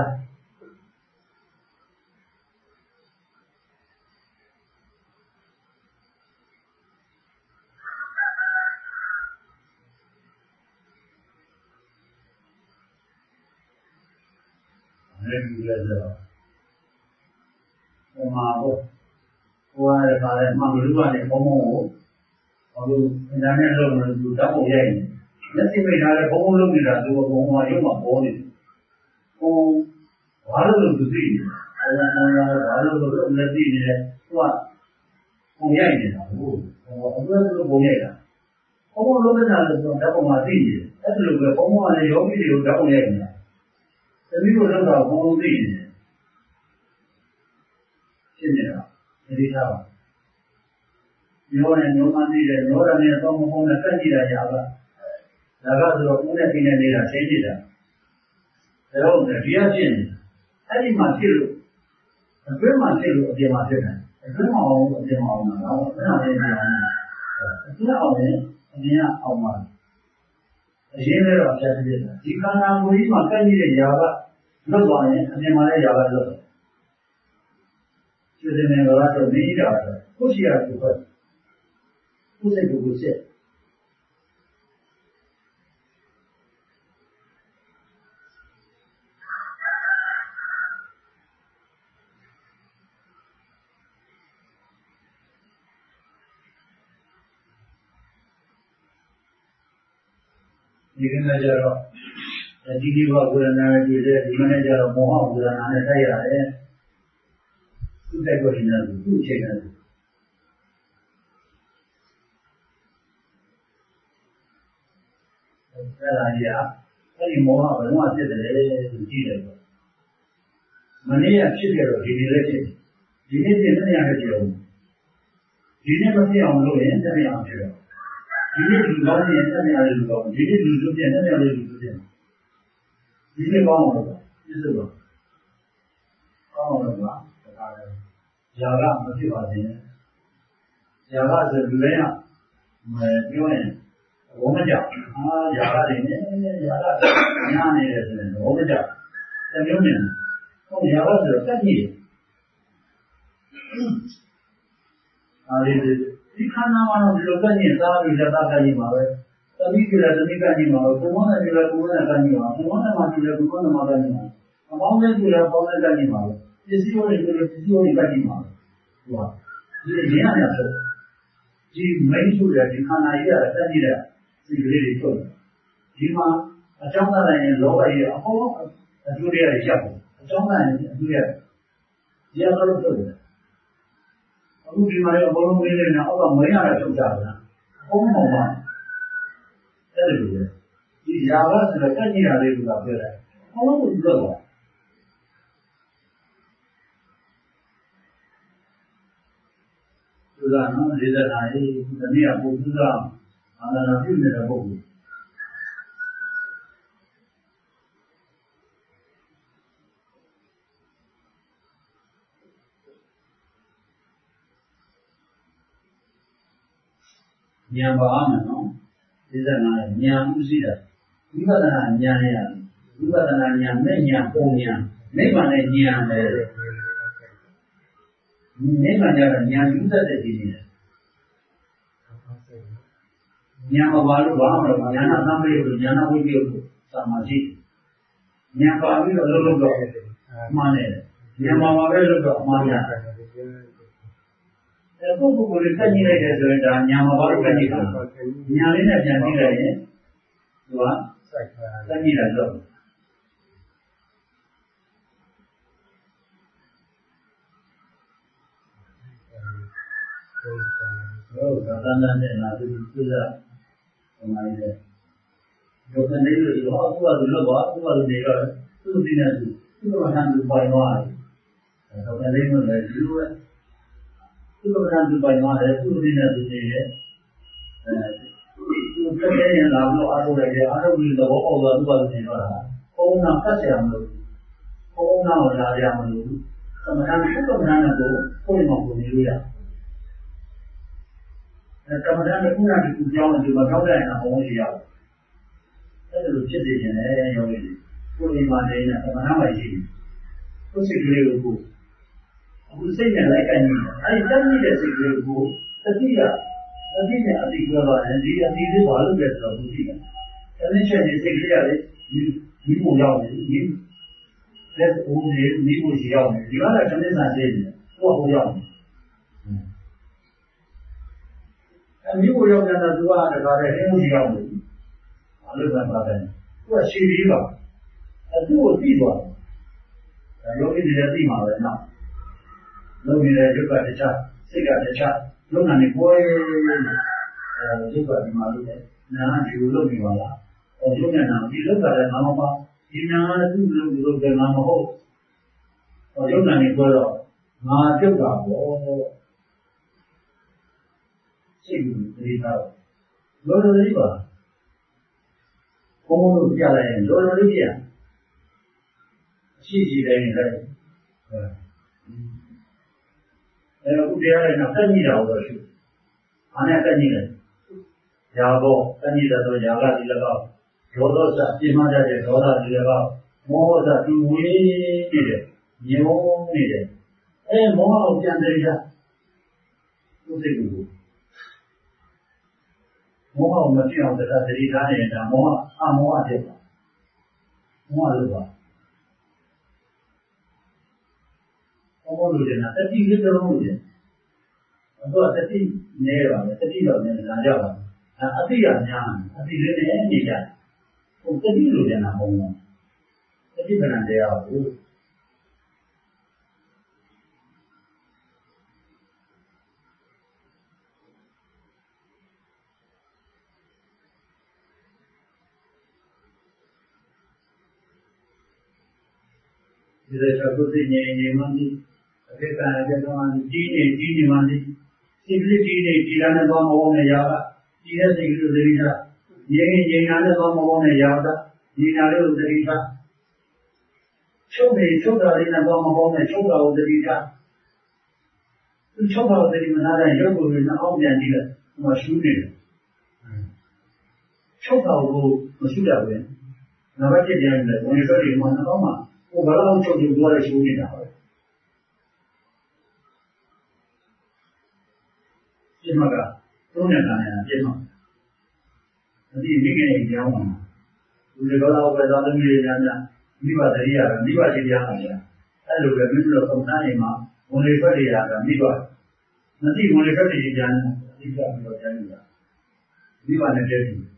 လည်းဒီလိုဆိုတော့ဟိုမှာဟိုဟိုရတာလည်းမှမလို့ကနေဘုံဘုံကိုဟိုလိုအင်တာနက်လုံးလို့သူတောက်ပုံရိုက်နေလက်စိမိတ်ထားလည်းဘုံဘုံလုံးနေတာသူဘုံမှာရုပ်မှာပေါ်နေဟိုဘာလို့လို့သူသိနေအဲဒါမှလည်းဘာလို့လို့လက်သိနေလဲသူကပုံရိုက်နေတာဟိုဟိုအကွဲလို့ပုံရိုက်တာဘုံဘုံလုံးနေတာလို့သူတောက်ပုံမှာသိနေတယ်အဲ့ဒါလိုပဲဘုံဘုံကလည်းယောဂီတွေကိုတောက်ပုံရိုက်နေတာတမီးတို့လောက်တော့ဘုံဘုံသိနေတယ်ရှင်းနေတာဒီထားပါမျိုးနဲ့မျိုးမှသိတယ်မျိုးရနဲ့တော့မဟုတ်နဲ့တက်ကြည့်တာရပါဒါကဆိုတော့ဦးနဲ့ပြင်းနေနေတာရှင်းကြည့်တာဒါတော့ဒီအချင်းအဲ့ဒီမှာဖြစ်လို့အတွင်းမှာဖြစ်လို့အပြင်မှာဖြစ်တယ်အတွင်းမှာအောင်အပြင်မှာအောင်တာတော့အဲ့ဒါလေးပြောင်းတယ်အတွင်းအောင်ရင်အပြင်ကအောင်မှာအရင်ကတော့ဖြတ်ဖြစ်တယ်ဒီခန္ဓာကိုယ်ကြီးမှာကပ်နေတဲ့ຢာကလွတ်သွားရင်အပြင်မှာလည်းຢာကလွတ်တယ်ကျတဲ့နေတော့တော့နေကြတယ်ကိုရှိရသူပဲကိုစိတ်ကိုကိုစစ်ဒီကနေ့ကျတော့ဒီဒီဘဝဝေဒနာနဲ့တွေ့တဲ့ဒီကနေ့ကျတော့မောဟဝေဒနာနဲ့တိုက်ရတယ်သူ့တိုက်ကိုနေတယ်သူ့အချိန်နဲ့အဲ့ဒါကြီးကအဲ့ဒီမောဟဘယ်တော့ဖြစ်တယ်လဲသူကြည့်တယ်ပေါ့မနေ့ကဖြစ်ကြတော့ဒီနေ့လည်းဖြစ်ဒီနေ့ဖြစ်တဲ့နေရာလည်းဖြစ်အောင်ဒီနေ့မဖြစ်အောင်လုပ်ရင်တနေ့အောင်ဖြစ်တော့ဒီနေ့ဒီကောင်းရင်တနေ့လေးလူကောင်းဒီနေ့လူလူပြန်တနေ့လေးလူလူပြန်ဒီနေ့ကောင်းအောင်လုပ်တာပြည့်စုံတော့ကောင်းအောင်လုပ်တာဒါကလည်းຢာကမဖြစ်ပါစေနဲ့ຢာကဆိုလူတိုင်းကမပြောရင်ဘုံမကြောက်အာຢာကတွေနဲ့ຢာကညာနေတယ်ဆိုရင်ဘုံမကြောက်တမျိုးနဲ့ဟုတ်ຢာကဆိုတော့တက်ကြည့်အားလေးဒီခန္ဓာမှာတော့ဒီလိုကညင်သားပြီးလက်သားကညင်ပါပဲတတိကလည်းတတိကညင်ပါပဲဘုံနဲ့ဒီလိုဘုံနဲ့ကညင်ပါဘုံနဲ့မှဒီလိုဘုံနဲ့မှကညင်ပါအပေါင်းနဲ့ဒီလိုပေါင်းနဲ့ကညင်ပါပဲပစ္စည်းတွေဒီလိုပစ္စည်းတွေကညင်ပါဟုတ်ဒီရင်းရဆိုဒီမိတ်ဆွေတွေဒီခန္ဓာကြီးကတက်ကြည့်တဲ့ဒီကလေးတွေထုတ်ဒီမှာအကြောင်းသားတိုင်းလောဘကြီးအပေါ်အကျိုးတွေရရောက်အကြောင်းသားရင်အကျိုးရဒီအကတော့ထုတ်တယ်အခုဒီမှာလည်းအပေါ်လုံးမင်းလေးနဲ့အောက်ကမင်းရတာထုတ်ကြတာအုံးမောင်ပါအဲ့ဒီလိုပဲဒီຢာကဆိုတော့တက်ကြည့်ရလေးကပြောတယ်အပေါ်လုံးကိုပြောတော့သူကနော်လေးသက်တာရေးဒီနေ့ကပုံသူကအာနာနာပြုနေတဲ့ပုံကိုဉာဏ်ပါမယ်နော်ဒီစနာဉာဏ်ဥရှိတာဝိပဿနာဉာဏ်နဲ့ဝိပဿနာဉာဏ်နဲ့ဉာဏ်ပုံဉာဏ်နိဗ္ဗာန်နဲ့ဉာဏ်ပဲနိဗ္ဗာန်ကျတော့ဉာဏ်ယူတတ်တဲ့ဒီနေတယ်ဉာဏ်မပါလို့ဘာမှမလုပ်ဉာဏ်သံမေကိုဉာဏဝိပ္ပယကိုသမာဓိဉာဏ်ပါပြီးတော့လုံးလုံးတော့မှန်တယ်ဉာဏ်ပါပါပဲလို့တော့အမှားရတယ်အဲပုဂ္ဂိုလ်ကိုတက်ကြည့်လိုက်တယ်ဆိုရင်ဒါညာမပါလို့တက်ကြည့်တာညာလေးနဲ့ပြန်ကြည့်လိုက်ရင်သူကတက်ကြည့်တာတော့ဟုတ်ကဲ့တန်တန်နဲ့လာပြီးသူကဟိုမှာလေဒေါက်တာနေလို့ဟောသူကလူလောက်ပါသူကလူနေတော့သူ့ဒီနဲ့သူသူ့ကမှန်းသူပိုင်သွားတယ်ဒေါက်တာနေလို့လည်းဒီလိုပဲသူ့ကမှန်းသူပိုင်သွားတယ်သူ့ဒီနဲ့သူနေတယ်အဲသူကတည်းကလာလို့အားထုတ်လိုက်တယ်အားထုတ်ပြီးတော့အောက်သွားသူ့ကလူနေတော့တာဘုံနာဖတ်ဆရာမလို့ဘုံနာကိုလာရမလို့သမဏသူ့ကမှန်းကိုကိုယ်မှကိုနေလို့ရကမ္မဋ္ဌာန်းကခုနကဒီကြောင်းဒီမှာထောက်တဲ့အခါဘုံရှိရတယ်။အဲ့ဒါလိုဖြစ်နေတယ်ရောလေးကိုယ်ဒီမှာနေတဲ့ကမ္မဋ္ဌာန်းမှာရှိတယ်။ကိုယ်စိတ်ကလေးကိုအခုစိတ်နဲ့လိုက်ကန်နေတယ်။အဲ့ဒီတက်နေတဲ့စိတ်ကလေးကိုတတိယတတိယအတိပြောတော့ဒီအတိလေးဘာလို့လဲဆိုတော့သူရှိတယ်။အဲ့ဒီချက်ဒီစိတ်ကလေးကလေဒီဒီပုံရောက်နေဒီလက်ဦးနေဒီပုံရှိရောက်နေဒီကလည်းခဏစာသေးတယ်။ဟိုဟိုရောက်နေအမျိုးကိုရောက်တဲ့သူကတခါတည်းအင်းမှုရောက်နေပြီ။ဘာလို့လဲပါတယ်။သူကရှည်ပြီးပါ။အသူ့ကိုသိသွားတယ်။ဒါယောဂီတွေလည်းသိမှာပဲနော်။လုပ်နေတဲ့ဒုက္ခတခြားစိတ်ကတခြားလုံနိုင်နေပွဲအဲဒုက္ခဒီမှာလို့လည်းနာဒီလိုလုပ်နေပါလား။အော်လုံနေနာဒီဒုက္ခလည်းငါမပါဒီနာသူ့လို့လို့ကငါမဟုတ်။အော်လုံနိုင်နေပွဲတော့ငါပြုတ်တာပေါ့။စိတ်ကိုသိတာလောလောလေးပါဘုံဘုံတို့ပြလိုက်ရင်လောလောလေးပြအရှိရှိတိုင်းနေလိုက်အဲဥတရားလည်းတော့တက်ကြည့်တာတော့ရှိဘာနဲ့တက်ကြည့်လဲຢာဘောတက်ကြည့်တဲ့ဆိုຢာကဒီလည်းတော့ဒေါသစပြင်မတတ်တဲ့ဒေါသဒီလည်းတော့မောဟစသူဝေးနေတယ်ညုံနေတယ်အဲမောဟကိုပြန်တယ်ကြသူစိတ်ကိုမောဟကိုမပြောင်းတဲ့သတိထားနေတာမောဟအမောဟတဲ့ပါမောဟလို့ပါဘောလို့ကျန်တာတတိလေးတစ်လုံးလို့ကျန်တော့တတိနေပါမယ်တတိတော့နေလာကြပါအတိရညာအတိလေးနဲ့နေကြဟိုတတိလို့ကျန်တာမဟုတ်ဘူးတတိပဏ္ဏတရားကိုဒီလိုချက်ကိုသိနေနေမှဒီအဖြစ်ကအကျဉ်းတော့ဒီနေဒီနေမှဒီစိတ်ကလေးဒီနေဒီလာနဲ့တော့မဟုတ်နဲ့ရာကဒီရဲ့စိတ်ကလေးသတိထားငြိမ်ငြိမ်နာနဲ့တော့မဟုတ်နဲ့ရာကဒီနာလေးကိုသတိထားချုပ်နေချုပ်တာလေးနဲ့တော့မဟုတ်နဲ့ချုပ်တာကိုသတိထားသူချုပ်တာကိုသတိမထားတဲ့ရုပ်ကိုလည်းအောက်ပြန်ကြည့်လိုက်ဟိုမှာရှူးနေတယ်ချုပ်တာကိုမရှူရဘူးနံပါတ်တစ်ပြန်တယ်ဝင်တော့ဒီမှာတော့မှဟိုဘာလို့ချုပ်ပြီးသွားရရှူးနေတာလဲပြမကသုံးနေတာနဲ့ပြမအဒီမိခင်ကြီးကြောင်းမှာဒီလိုတော့ပဲသာသမီတွေများများမိဘတရိယာကမိဘရှိတရားမှာအဲ့လိုပဲမိတို့ပုံသားနေမှာဝင်လေထွက်ရတာမိဘမသိဝင်လေထွက်ရကြတယ်အဓိကပြီးတော့ကျန်နေတာမိဘနဲ့တည်းပြီး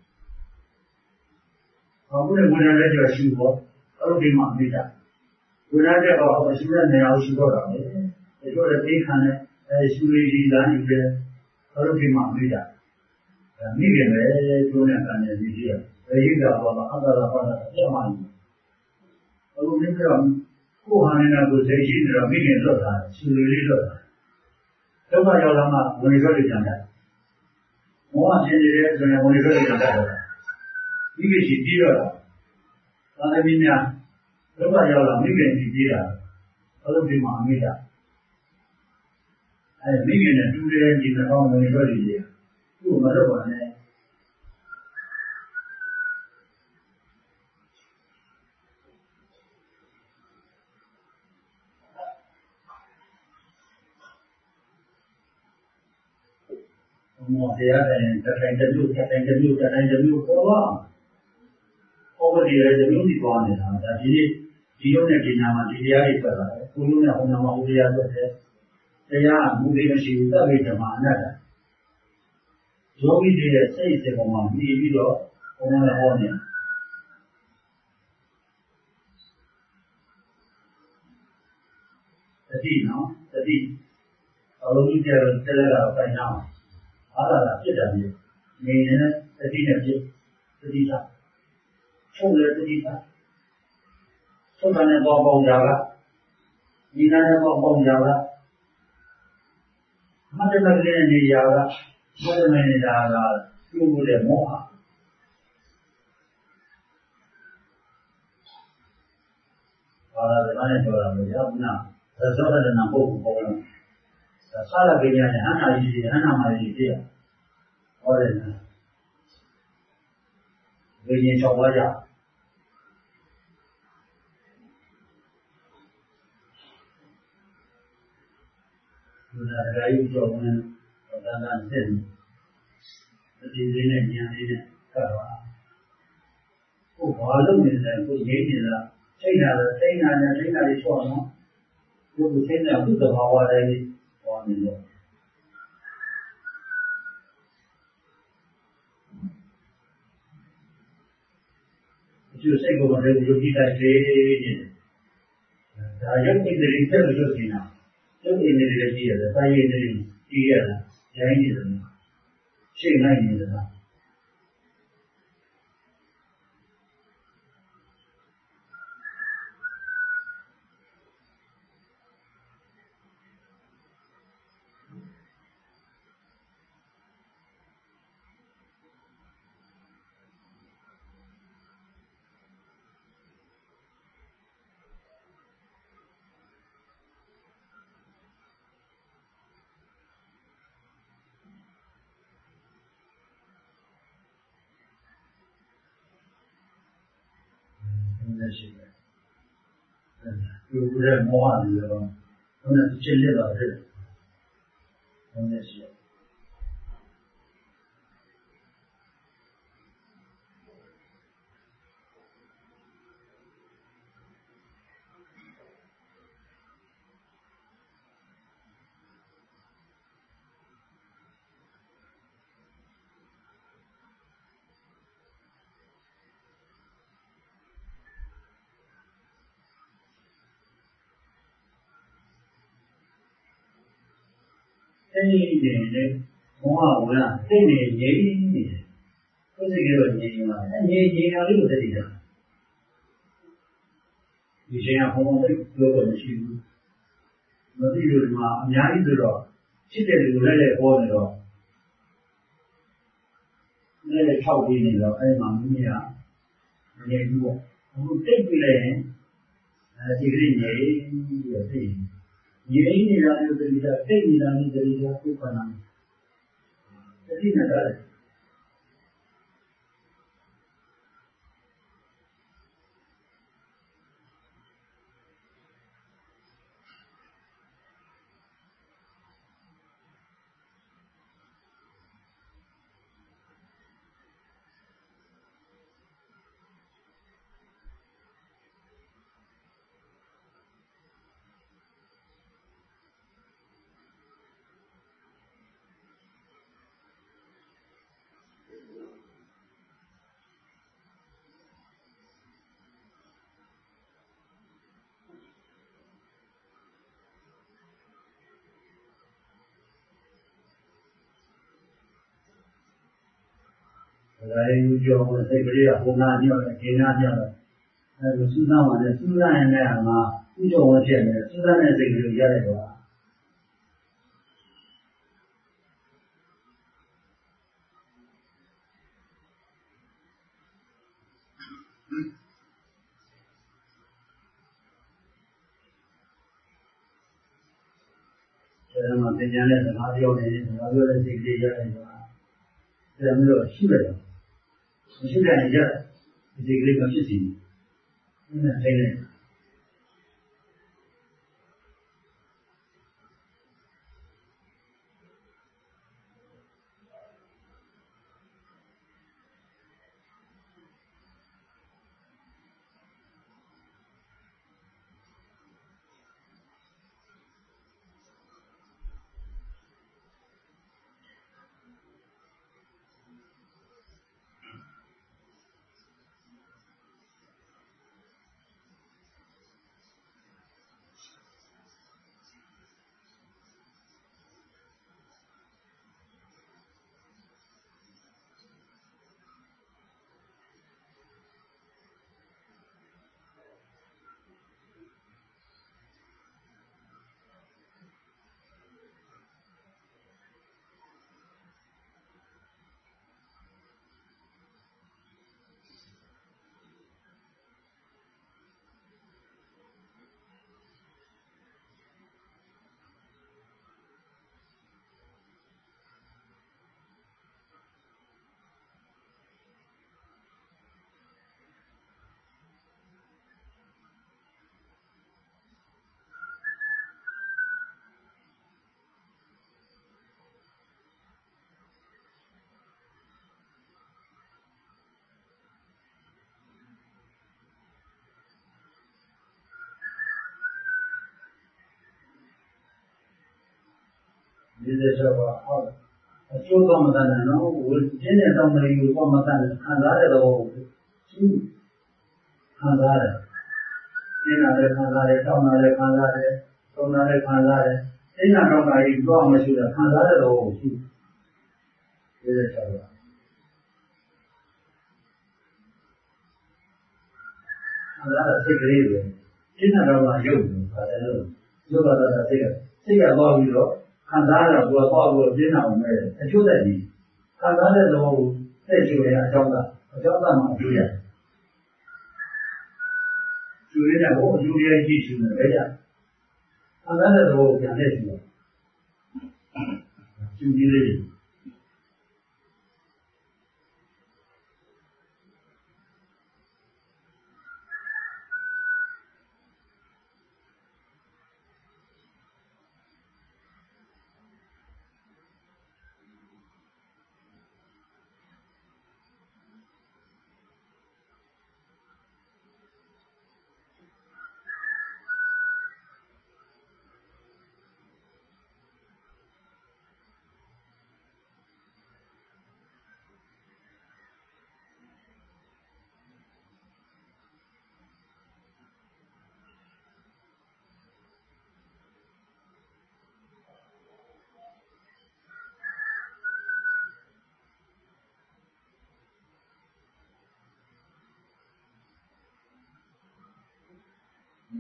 ဟောဘုရားဝင်လာတဲ့ကျော်ရှိဖို့အဲ့လိုဒီမှာမိတာဝင်လာတဲ့တော့အရှိတဲ့နေရာကိုရှိတော့တာလေဒီလိုလေသိခံတဲ့အဲရှူလေးဒီလာနေတယ်အဲ့လိုဒီမှာမိတာမိခင်ပဲကျိုးနဲ့ကံနဲ့ဒီကြီးရရိတာဘောမှာအတ္တရာပါတာပြတ်မှန်တယ်အခုမိကတော့ကိုယ်ဟာနေတာကိုသိရှိနေတော့မိခင်လွတ်တာရှူလေးလွတ်တာဒုက္ခရောက်လာမှဝင်ရွက်ကြတယ်မောဟဖြစ်နေတဲ့ဆိုရင်ဝင်ရွက်ကြတယ်မိခင်ရှိပြီးတော့သာသမီများဒုက္ခရောက်လာမိခင်ရှိပြီးတာအဲ့လိုဒီမှာအမိတာအဲမိခင်နဲ့တူတဲ့ဒီနှောင်းဝင်ရွက်ကြတယ်သူ့မတော့ပါနဲ့မောတရားတဲ့တစ်တိုင်းတစ်မျိုးတစ်တိုင်းတစ်မျိုးတစ်တိုင်းတစ်မျိုးပေါ်လာဟောဒီရဲတစ်မျိုးဒီပေါ်နေတာဒါဒီနေ့ဒီရုပ်နဲ့ဒီနာမှာဒီတရားတွေပတ်လာတယ်ကိုလုံးနဲ့ဟောနာမှာဟောတရားပတ်တယ်တရားမူလေးမရှိဘူးသဗ္ဗေဓမ္မာအနတ္တယောဂီတွေရဲ့စိတ်စေပေါ်မှာမြည်ပြီးတော့ဘုရားလည်းဟောနေတတိနော်တတိအလုံးကြီးတဲ့တဲ့လာပိုင်နာအားလာပြစ်တယ်နေနေတတိနဲ့ပြစ်တတိသာချုပ်လေတတိသာချုပ်တဲ့ဘောပေါင်းကြတာဒီနာနဲ့ဘောပေါင်းကြတာမတ္တမကလေးနေရာကမတ္တမနေတာကပြုလို့တဲ့မောဟဘာသာတရားနဲ့ပြောတာမျိုးရဘူးနာသဇောတနာပုဂ္ဂိုလ်ပေါ်လာသာသာရပညာနဲ့အနာကြီးအနာမကြီးပြည့်ဟောတယ်နော်ဝိညာဉ်၆ပါးကြဘုရားတရားယူတော်မူတဲ့သာသနာ့စစ်အဒီလေးနဲ့ဉာဏ်လေးနဲ့ကပ်ပါကိုဘာလို့နေလဲကိုရင်းနေလားစိတ်နာတယ်စိတ်နာနဲ့စိတ်နာလေးချော့နော်ကိုယ်စိတ်နာသူ့သဘာဝတိုင်းဟောနေလို့ဒီစိတ်ကိုလည်းဒီလိုကြည့်တိုင်းသေးနေတယ်ဒါရုပ်တည်တဲ့စိတ်ကိုကြည့်နေတာရုပ်ရည်နေတယ်ကြည့်ရတယ်စာရည်နေတယ်ကြည့်ရတာရိုင်းနေတယ်ရှင်းနိုင်နေတယ်的是的，嗯，有点魔幻的了，我那经历了这，真的是。这一年的文化无量，这年年一年，不是给我年嘛？那年年要六十几的，以前啊，红红的有本去，我这就是嘛，年一知道，现在留下来过那个，那个超贵那个，哎妈咪呀，年多，我们这回来，呃，这个年也是。年一年就这里的，这一年就这里的，不可能。这里面的，后来又叫我这个月湖南尿的，济南尿的，那个苏丹湾的苏丹人那样嘛，不叫我见的，苏丹人这个月来的吧。这他妈今年来是哪条的？哪条的这个月来的吧？这没有西北的，西北人家这个月更细心，那真的。你这说吧，好的，就这么单的，然后我今天到那有这么单的，看啥的都，嗯，看啥的，你哪里看啥的，到哪里看啥的，到哪里看啥的，你那到哪里多么去的，看啥的都去，你这说吧，看啥的这个例子，今天到哪有，啥的有，有个这这个这个包比如。看咱的我报过经常我们人，他就在你。看咱的时候再就业交的，交的嘛就业，就业呢我就业技术呢这样。看咱的时候讲这些，就你的。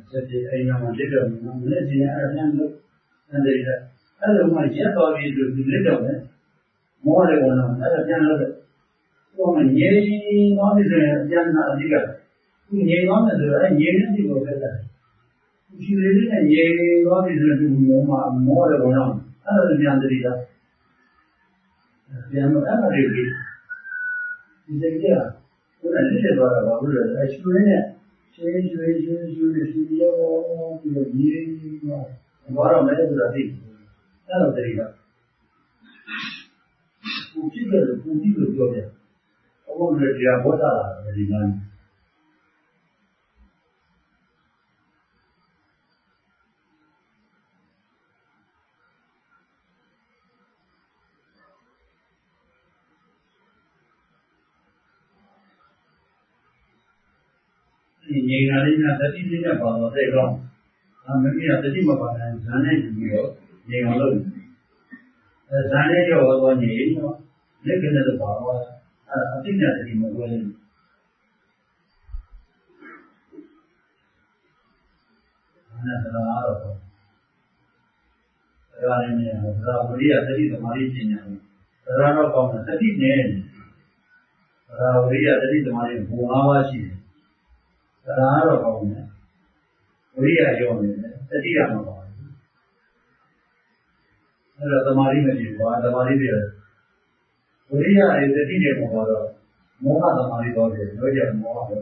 ဆက်ပြီးအိမ်မှာလက်တော့မလက်ချင်အဲ့ဒါလို့အဲ့ဒါအဲ့လိုမှရက်တော်ပြီးသူလက်တော့မယ်မောတယ်ကတော့အဲ့ဒါပြန်လို့တော့မငြိမ်သွားပြီဆိုရင်ပြန်လာအဓိကသူငြိမ်သွားမယ်ဆိုတော့အဲ့ငြိမ်တဲ့ဒီကိုပဲတာဒီလေးလေးနဲ့ငြိမ်သွားပြီဆိုရင်သူမောမှာမောတယ်ကတော့အဲ့ဒါပြန်တည်းတာပြန်တော့အဲ့ဒါတွေဒီစိတ်ကဘုရားလက်ရသွားတာဘာလို့လဲအရွှေနဲ့ရွှေရွှေရွှေရွှေရွှေရောပြီးတော့ညီရင်းသွားဘာတော့မဲဆိုတာသိအဲ့တော့တည်းကပူကြည့်တယ်ပူကြည့်လို့ပြောတယ်အဘုရားတရားဘောတာလာဒီမှာငြိမ်လာလေးနဲ့တတိလေးနဲ့ပါတော့တဲ့ကောင်းအမကြီးကတတိမပါနိုင်ဇာနဲ့ယူပြီးတော့ငြိမ်အောင်လုပ်အဲဇာနဲ့ကြောတော့ငြိမ်တော့လက်ကနေတော့ပါတော့အဲအတိနဲ့တတိမဝင်ဘူးအဲ့ဒါတော့အဲ့ဒါလည်းเนี่ยဒါဝိရိယတတိသမာဓိပညာဒါတော့ကောင်းတယ်တတိနဲ့ဒါဝိရိယတတိသမာဓိဘုံ၅ပါးရှိတယ်ဒါကတော့ကောင်းတယ်ဝိရိယရောနေတယ်တတိယမပါဘူးအဲ့တော့သမာဓိမဖြစ်ဘူးဘာသမာဓိဖြစ်လဲဝိရိယရဲ့တတိနဲ့ပေါ်တော့မောဟသမာဓိတော့တယ်တို့ကြမောဟပဲ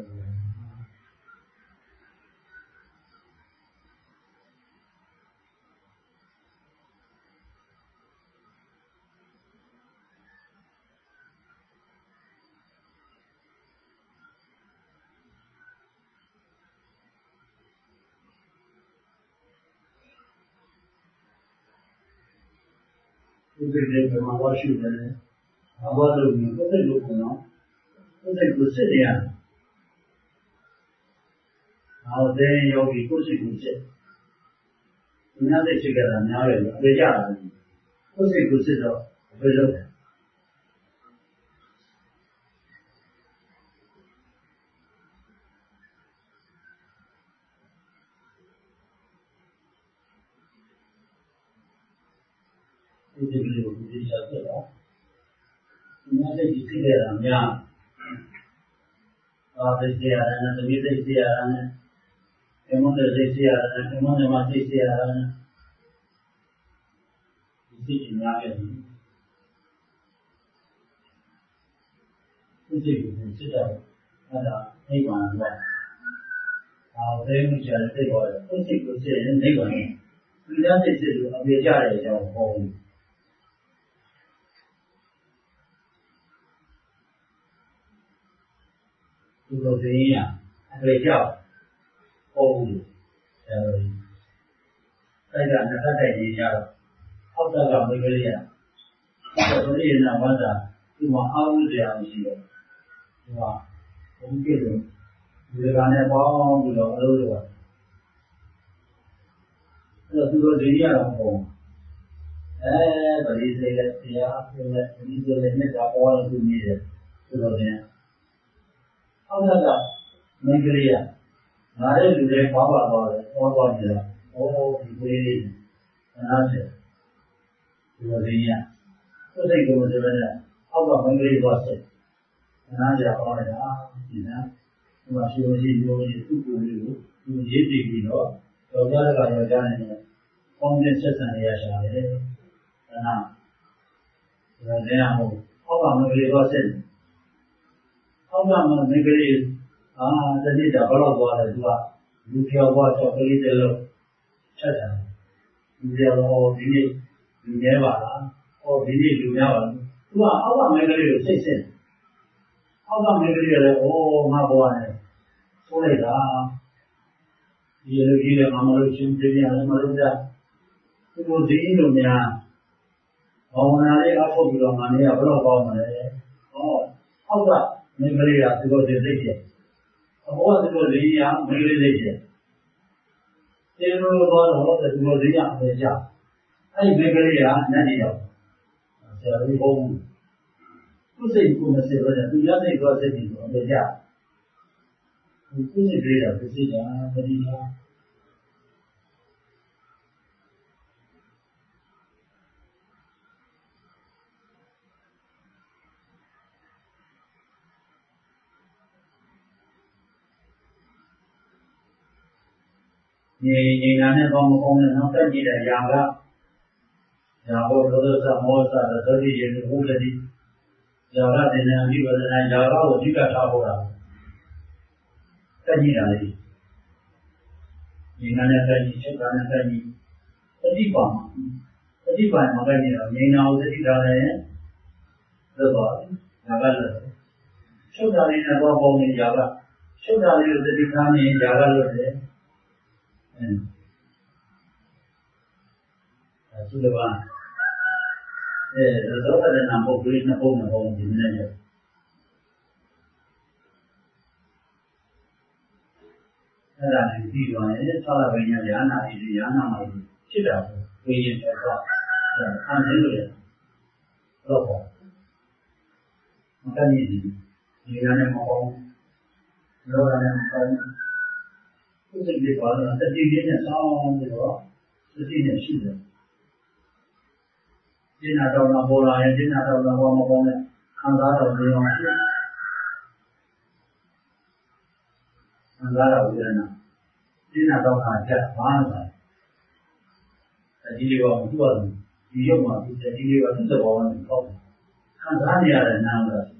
ဒီလိုပဲမှာဝါရှိတယ်အဘောလို့ကိုယ်စိတ်လို့ကောနော်ကိုယ်စိတ်ကိုစစ်နေရအောင်တဲ့ယောဂီကိုယ်စိတ်ကိုစစ်ဒီနေ့သိချင်ကြတာများတယ်အပေကြတာကိုယ်စိတ်ကိုစစ်တော့ဘယ်လိုလဲဒီလိုမျိုးဒီချက်တော့ဒီနေ့သိကြည့်ရတာများအာသိကြရတယ်နဲ့တမိသိကြရတယ်နဲ့အမုန်းတွေသိကြရတယ်အမုန်းတွေမှသိကြရတယ်ဒီစိတ်များရဲ့ဒီစိတ်ကိုစစ်တော့အဲ့ဒါအိမ်မှာတော့အာသိမှုကြတဲ့သိပေါ်တယ်စိတ်ကိုစစ်ရင်အိမ်မှာဒီလားစိတ်စစ်လို့အပြေကြတဲ့အကြောင်းဟောဒီလိုသိရင်အပြေကြောက်ဟောဘူးအဲဒီကနှစ်သက်တဲ့ကြီးကြတော့အောက်ကကမိကလေးရဆိုတော့ဒီနာဝါဒဒီမှာအာဝိဇ္ဇာမရှိတော့ဒီမှာဘုံပြည့်လို့ဒီကနေ့ပေါင်းပြီးတော့အလုပ်လုပ်ရတယ်အဲ့တော့သူတို့ဒီရအောင်ပုံအဲပရိသေကတရားပြည့်တဲ့ဒီလိုနဲ့နဲ့ပေါ်လို့သူနေတယ်ဆိုတော့เนี่ยအောက်ကကမိကလေးရငါရဲ့လူတွေပေါင်းလာတော့တယ်ဟောသွားကြတယ်ဟောဒီကလေးလေးနားတယ်ဒီလိုလေးရသူစိတ်ကိုဆိုရဲအောက်ကမိကလေးသွားစစ်နားကြအောင်လည်းအာဒီနာဒီမှာရှိလို့ရှိလို့ရှိသူ့ကိုယ်လေးကိုသူရေးတည်ပြီးတော့တော့ကြတဲ့ကရောကြားနေတယ်ပေါင်းတဲ့ဆက်ဆံရရှာတယ်ဒါနာဒါလည်းမဟုတ်အောက်ကမိကလေးသွားစစ်အောက်ကမိကလေးအာတတိတာဘလောက်သွားတယ်သူကလူပြောဘွားတော့ကလေးတွေလို့ချက်တယ်လူပြောဒီနေ့လူနေပါလားဟောဒီနေ့လူများပါသူကအောက်ကမိကလေးကိုစိတ်စစ်အောက်ကမိကလေးလည်းအိုးငါဘွားနဲ့ဆိုးလိုက်တာဒီလိုကြီးလည်းမမလို့ချင်းပြင်းရတယ်မလို့ကြသူတို့ဒီလိုများဘာဝနာလေးအဖို့ပြီးတော့ငါနေကဘယ်တော့ပေါင်းမလဲဟောအောက်ကမိကလေးကသူတို့သိသိတယ်အဘောကသူတို့လေးရမိကလေးသိတယ်ကျေလို့တော့တော့သူတို့လေးရအပဲကြအဲ့ဒီမိကလေးကနတ်နေတော့ဆရာကြီးဘုန်းသူစိတ်ကိုမစေဘဲနဲ့သူရစိတ်တော့စိတ်ကြီးကိုအပဲကြသူစိတ်လေးကသူစိတ်ကတတိယ你你拿那帮工人能登记的养个，然后都是什么啥的，都是也是五十的，养个的呢，几个人呢，养个我几个差不多，登记的，你拿那登记，就拿那登记，登记管嘛，登记管嘛，登记了，你拿我登记上来，对吧？养个了，收上来那帮工人养个，收上来有登记上面养个了的。嗯，啊，这个吧，呃，这都是南部归那部门部门里面的，那咱们地方人到了为人家那里的养那么基本上归因才高，呃，按这个人，老好，我看你你原来么好，老人家好。不是你搞的，这今天的上这个是今天是的，今天到那波浪，今天到那我们讲的，看啥都没用是，看啥都不能，今天到那吃饭了，这今天我们做的，你用嘛，这今天我真是我们搞的，看啥你也能拿的。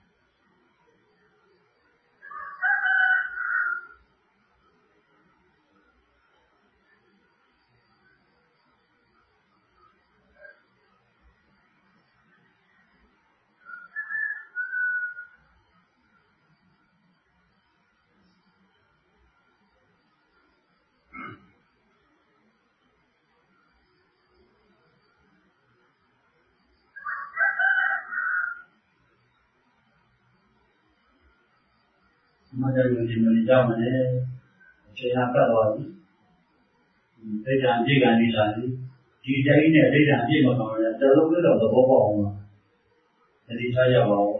那这个你们家门呢，这样干到底，嗯，这样这个你啥的，几天以内这样这么搞的，这都知道都不好嘛，这里啥也好，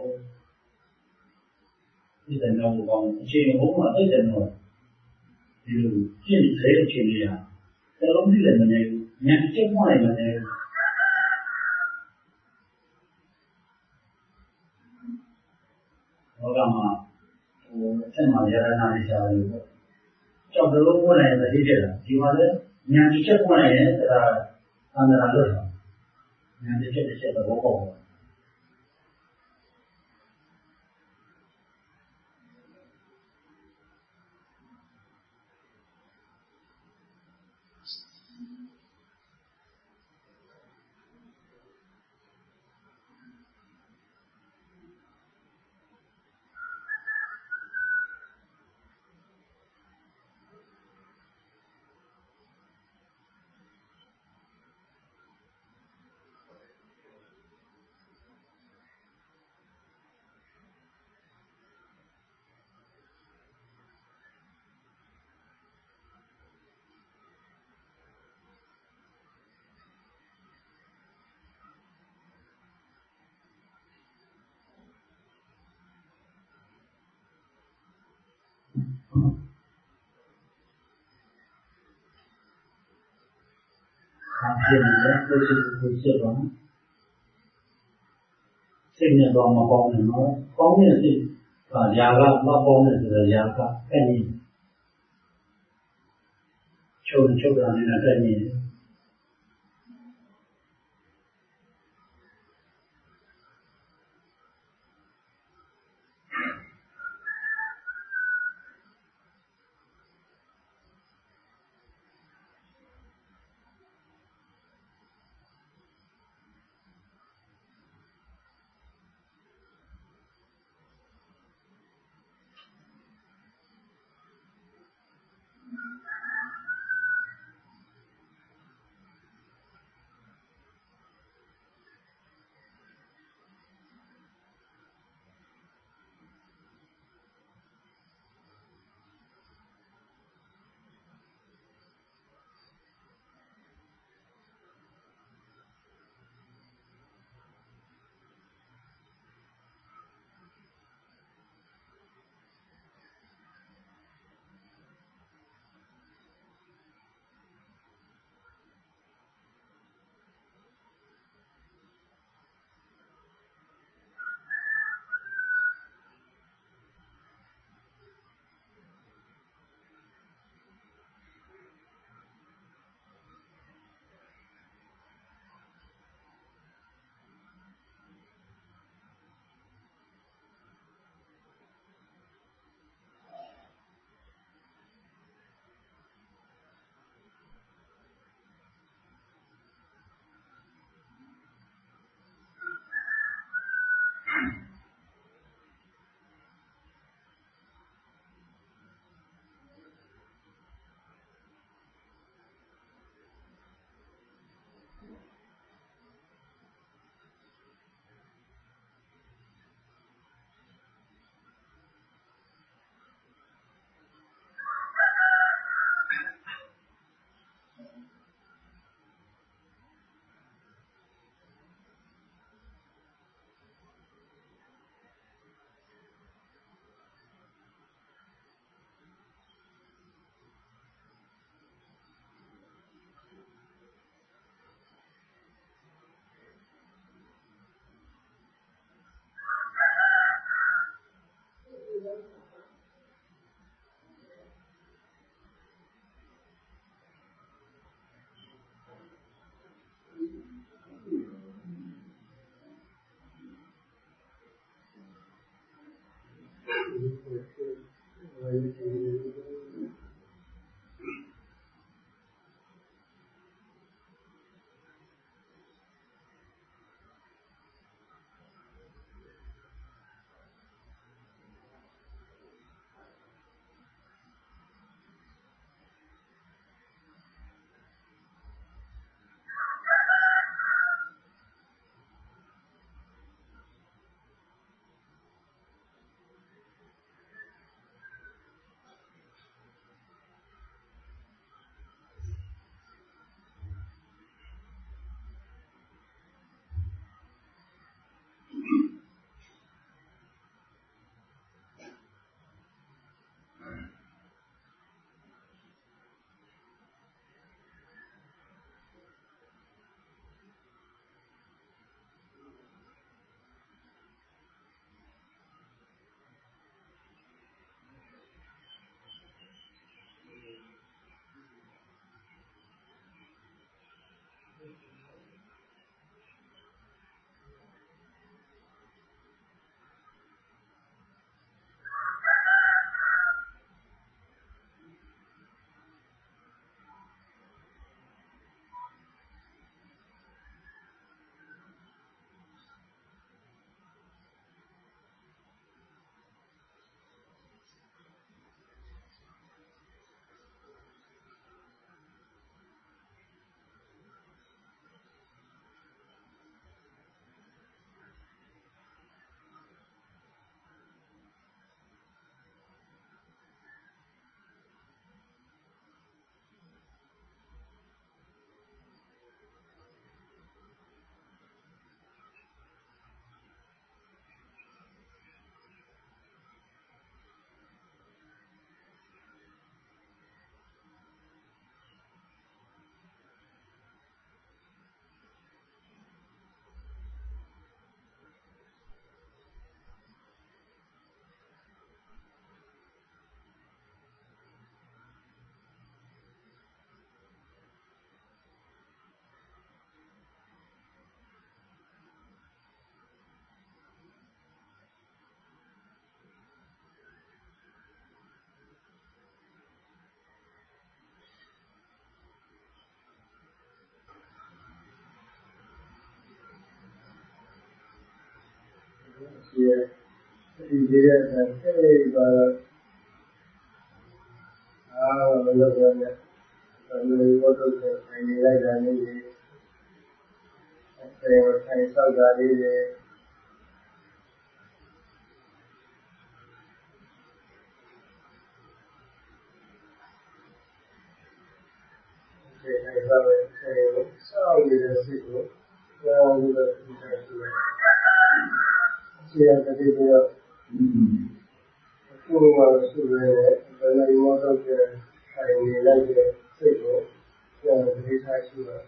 这真的不好，这我嘛这真的，比如现在的情况，这拢是人们的，年轻化人们的，我干嘛？我正好也在那里下有个，叫这个过来的理解了，就话是年纪这过来人给他按照他多少，年纪这个写的不好。他现在都是都是说，现在多么方便嘛？方便是啊，两个那方便是两个概念，抽抽上那个概念。 Yeah,ဒီရတဲ့အဲ့ပါအားလုံးလည်းပဲဘယ်လိုဘောတော့ဆိုင်နေလိုက်တာလေးတွေအဲ့ဒါဆိုင်ဆောက်တာလေးတွေဒီအဲ့ဒါပဲဆိုင်ကိုဆောက်နေတဲ့စိတ်ကိုကြောင်းပြီးတော့ဒီတိုင်းဆိုတယ်ဆရာတတိယအခုမှဆိုရဲဘယ်လိုဘောတော့ဆိုင်နေလိုက်တဲ့စိတ်ကိုကြောင်းပြီးထားရှိတော့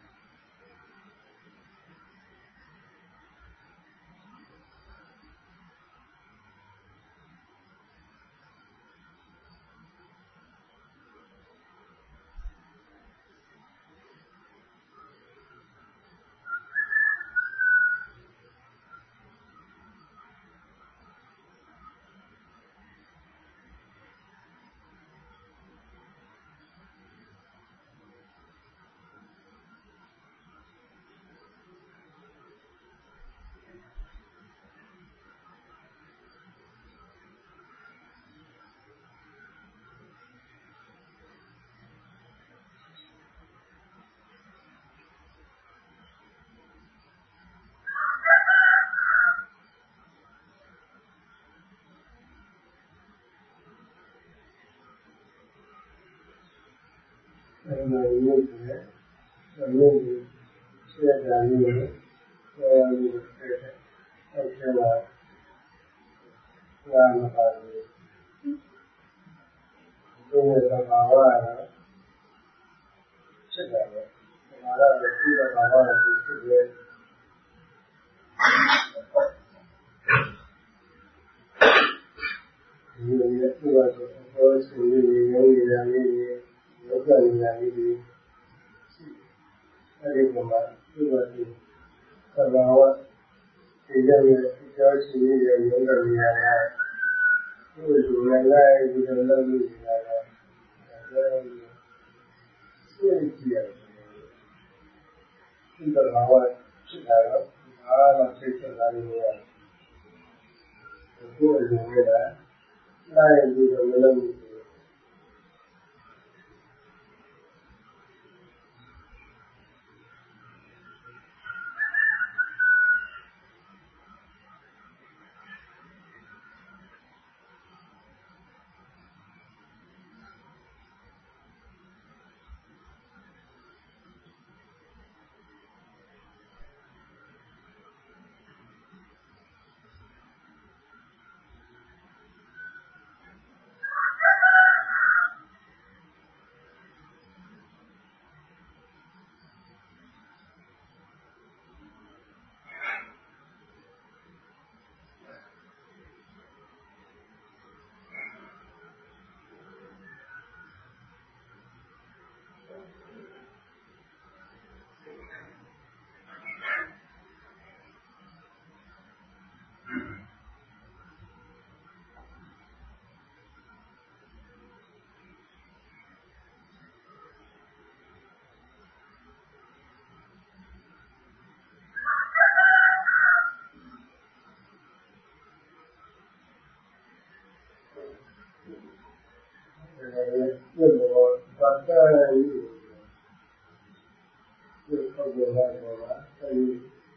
အဲ့ဒါမျိုးတွေအလုံးကြီးဆက်တာမျိုးတွေအဲလိုဆက်တယ်အဲ့ဒါကဘာမှမပါဘူးဒီလိုသဘာဝကတော့ဖြစ်တယ်ပဲသဘာဝကဒီသဘာဝကိုဖြစ်တယ်ဒီလိုမျိုးသူ့အဆောစီလေးရောရည်ရည်လေးလောကဉာဏ်လေးတွေအဲဒီမှာသူ့ဘာသူသဘာဝဒီလိုမျိုးအကျော်ရှိနေတဲ့ယောဂဉာဏ်ကသူ့လူငယ်လိုက်ပြီးတော့လုပ်လို့ရတယ်အဲဒီစိတ်ကြည့်ရတယ်ဒီသဘာဝဖြစ်တာတော့အားလုံးသိချင်တာလို့ရတယ်ကိုယ်လူငယ်ကလိုက်ပြီးတော့မလုပ်ဘူးပုဂ္ဂိုလ်ကတော့ပါအဲဒီ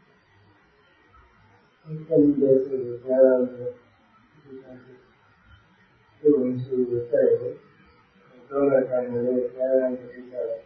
အဲဒီတဲ့ဆိုတော့ကြားရတယ်ဒီလိုဆိုတဲ့တော့လည်းကံလို့ကြားရတယ်ဒီကလည်း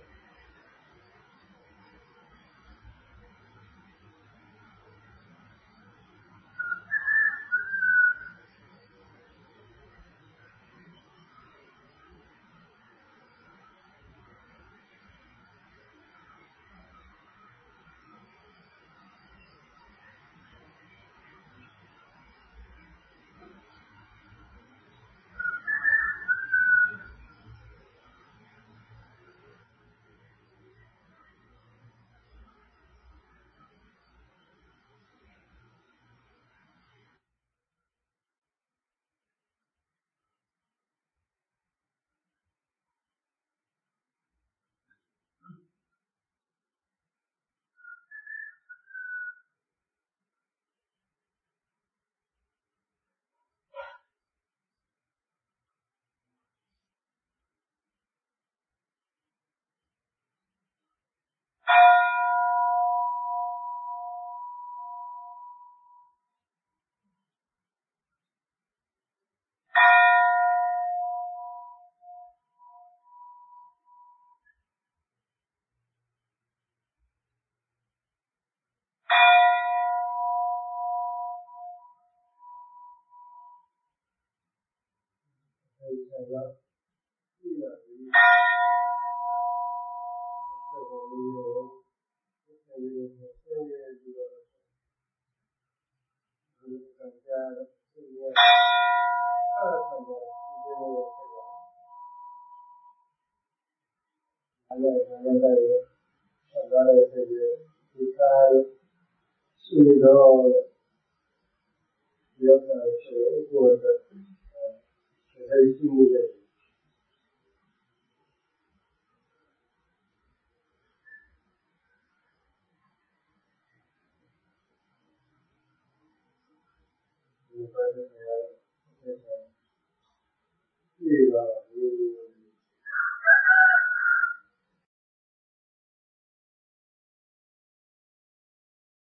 အဲဒီကဒီလိုဒီလိုဆက်လို့ရတယ်အဲဒီလိုဆက်ရပြီးတော့ဒီကံကြတဲ့ဆက်ရအဲ့ဒါတော့ဒီလိုဆက်ရတယ်အဲ့ဒါလည်းဆက်ရတယ်ဆက်ရဒီကရှိတော့ဒီကရှိကိုယ်တော့အဲဒီရှိနေတဲ့ဒီပိုင်းနဲ့ဒီက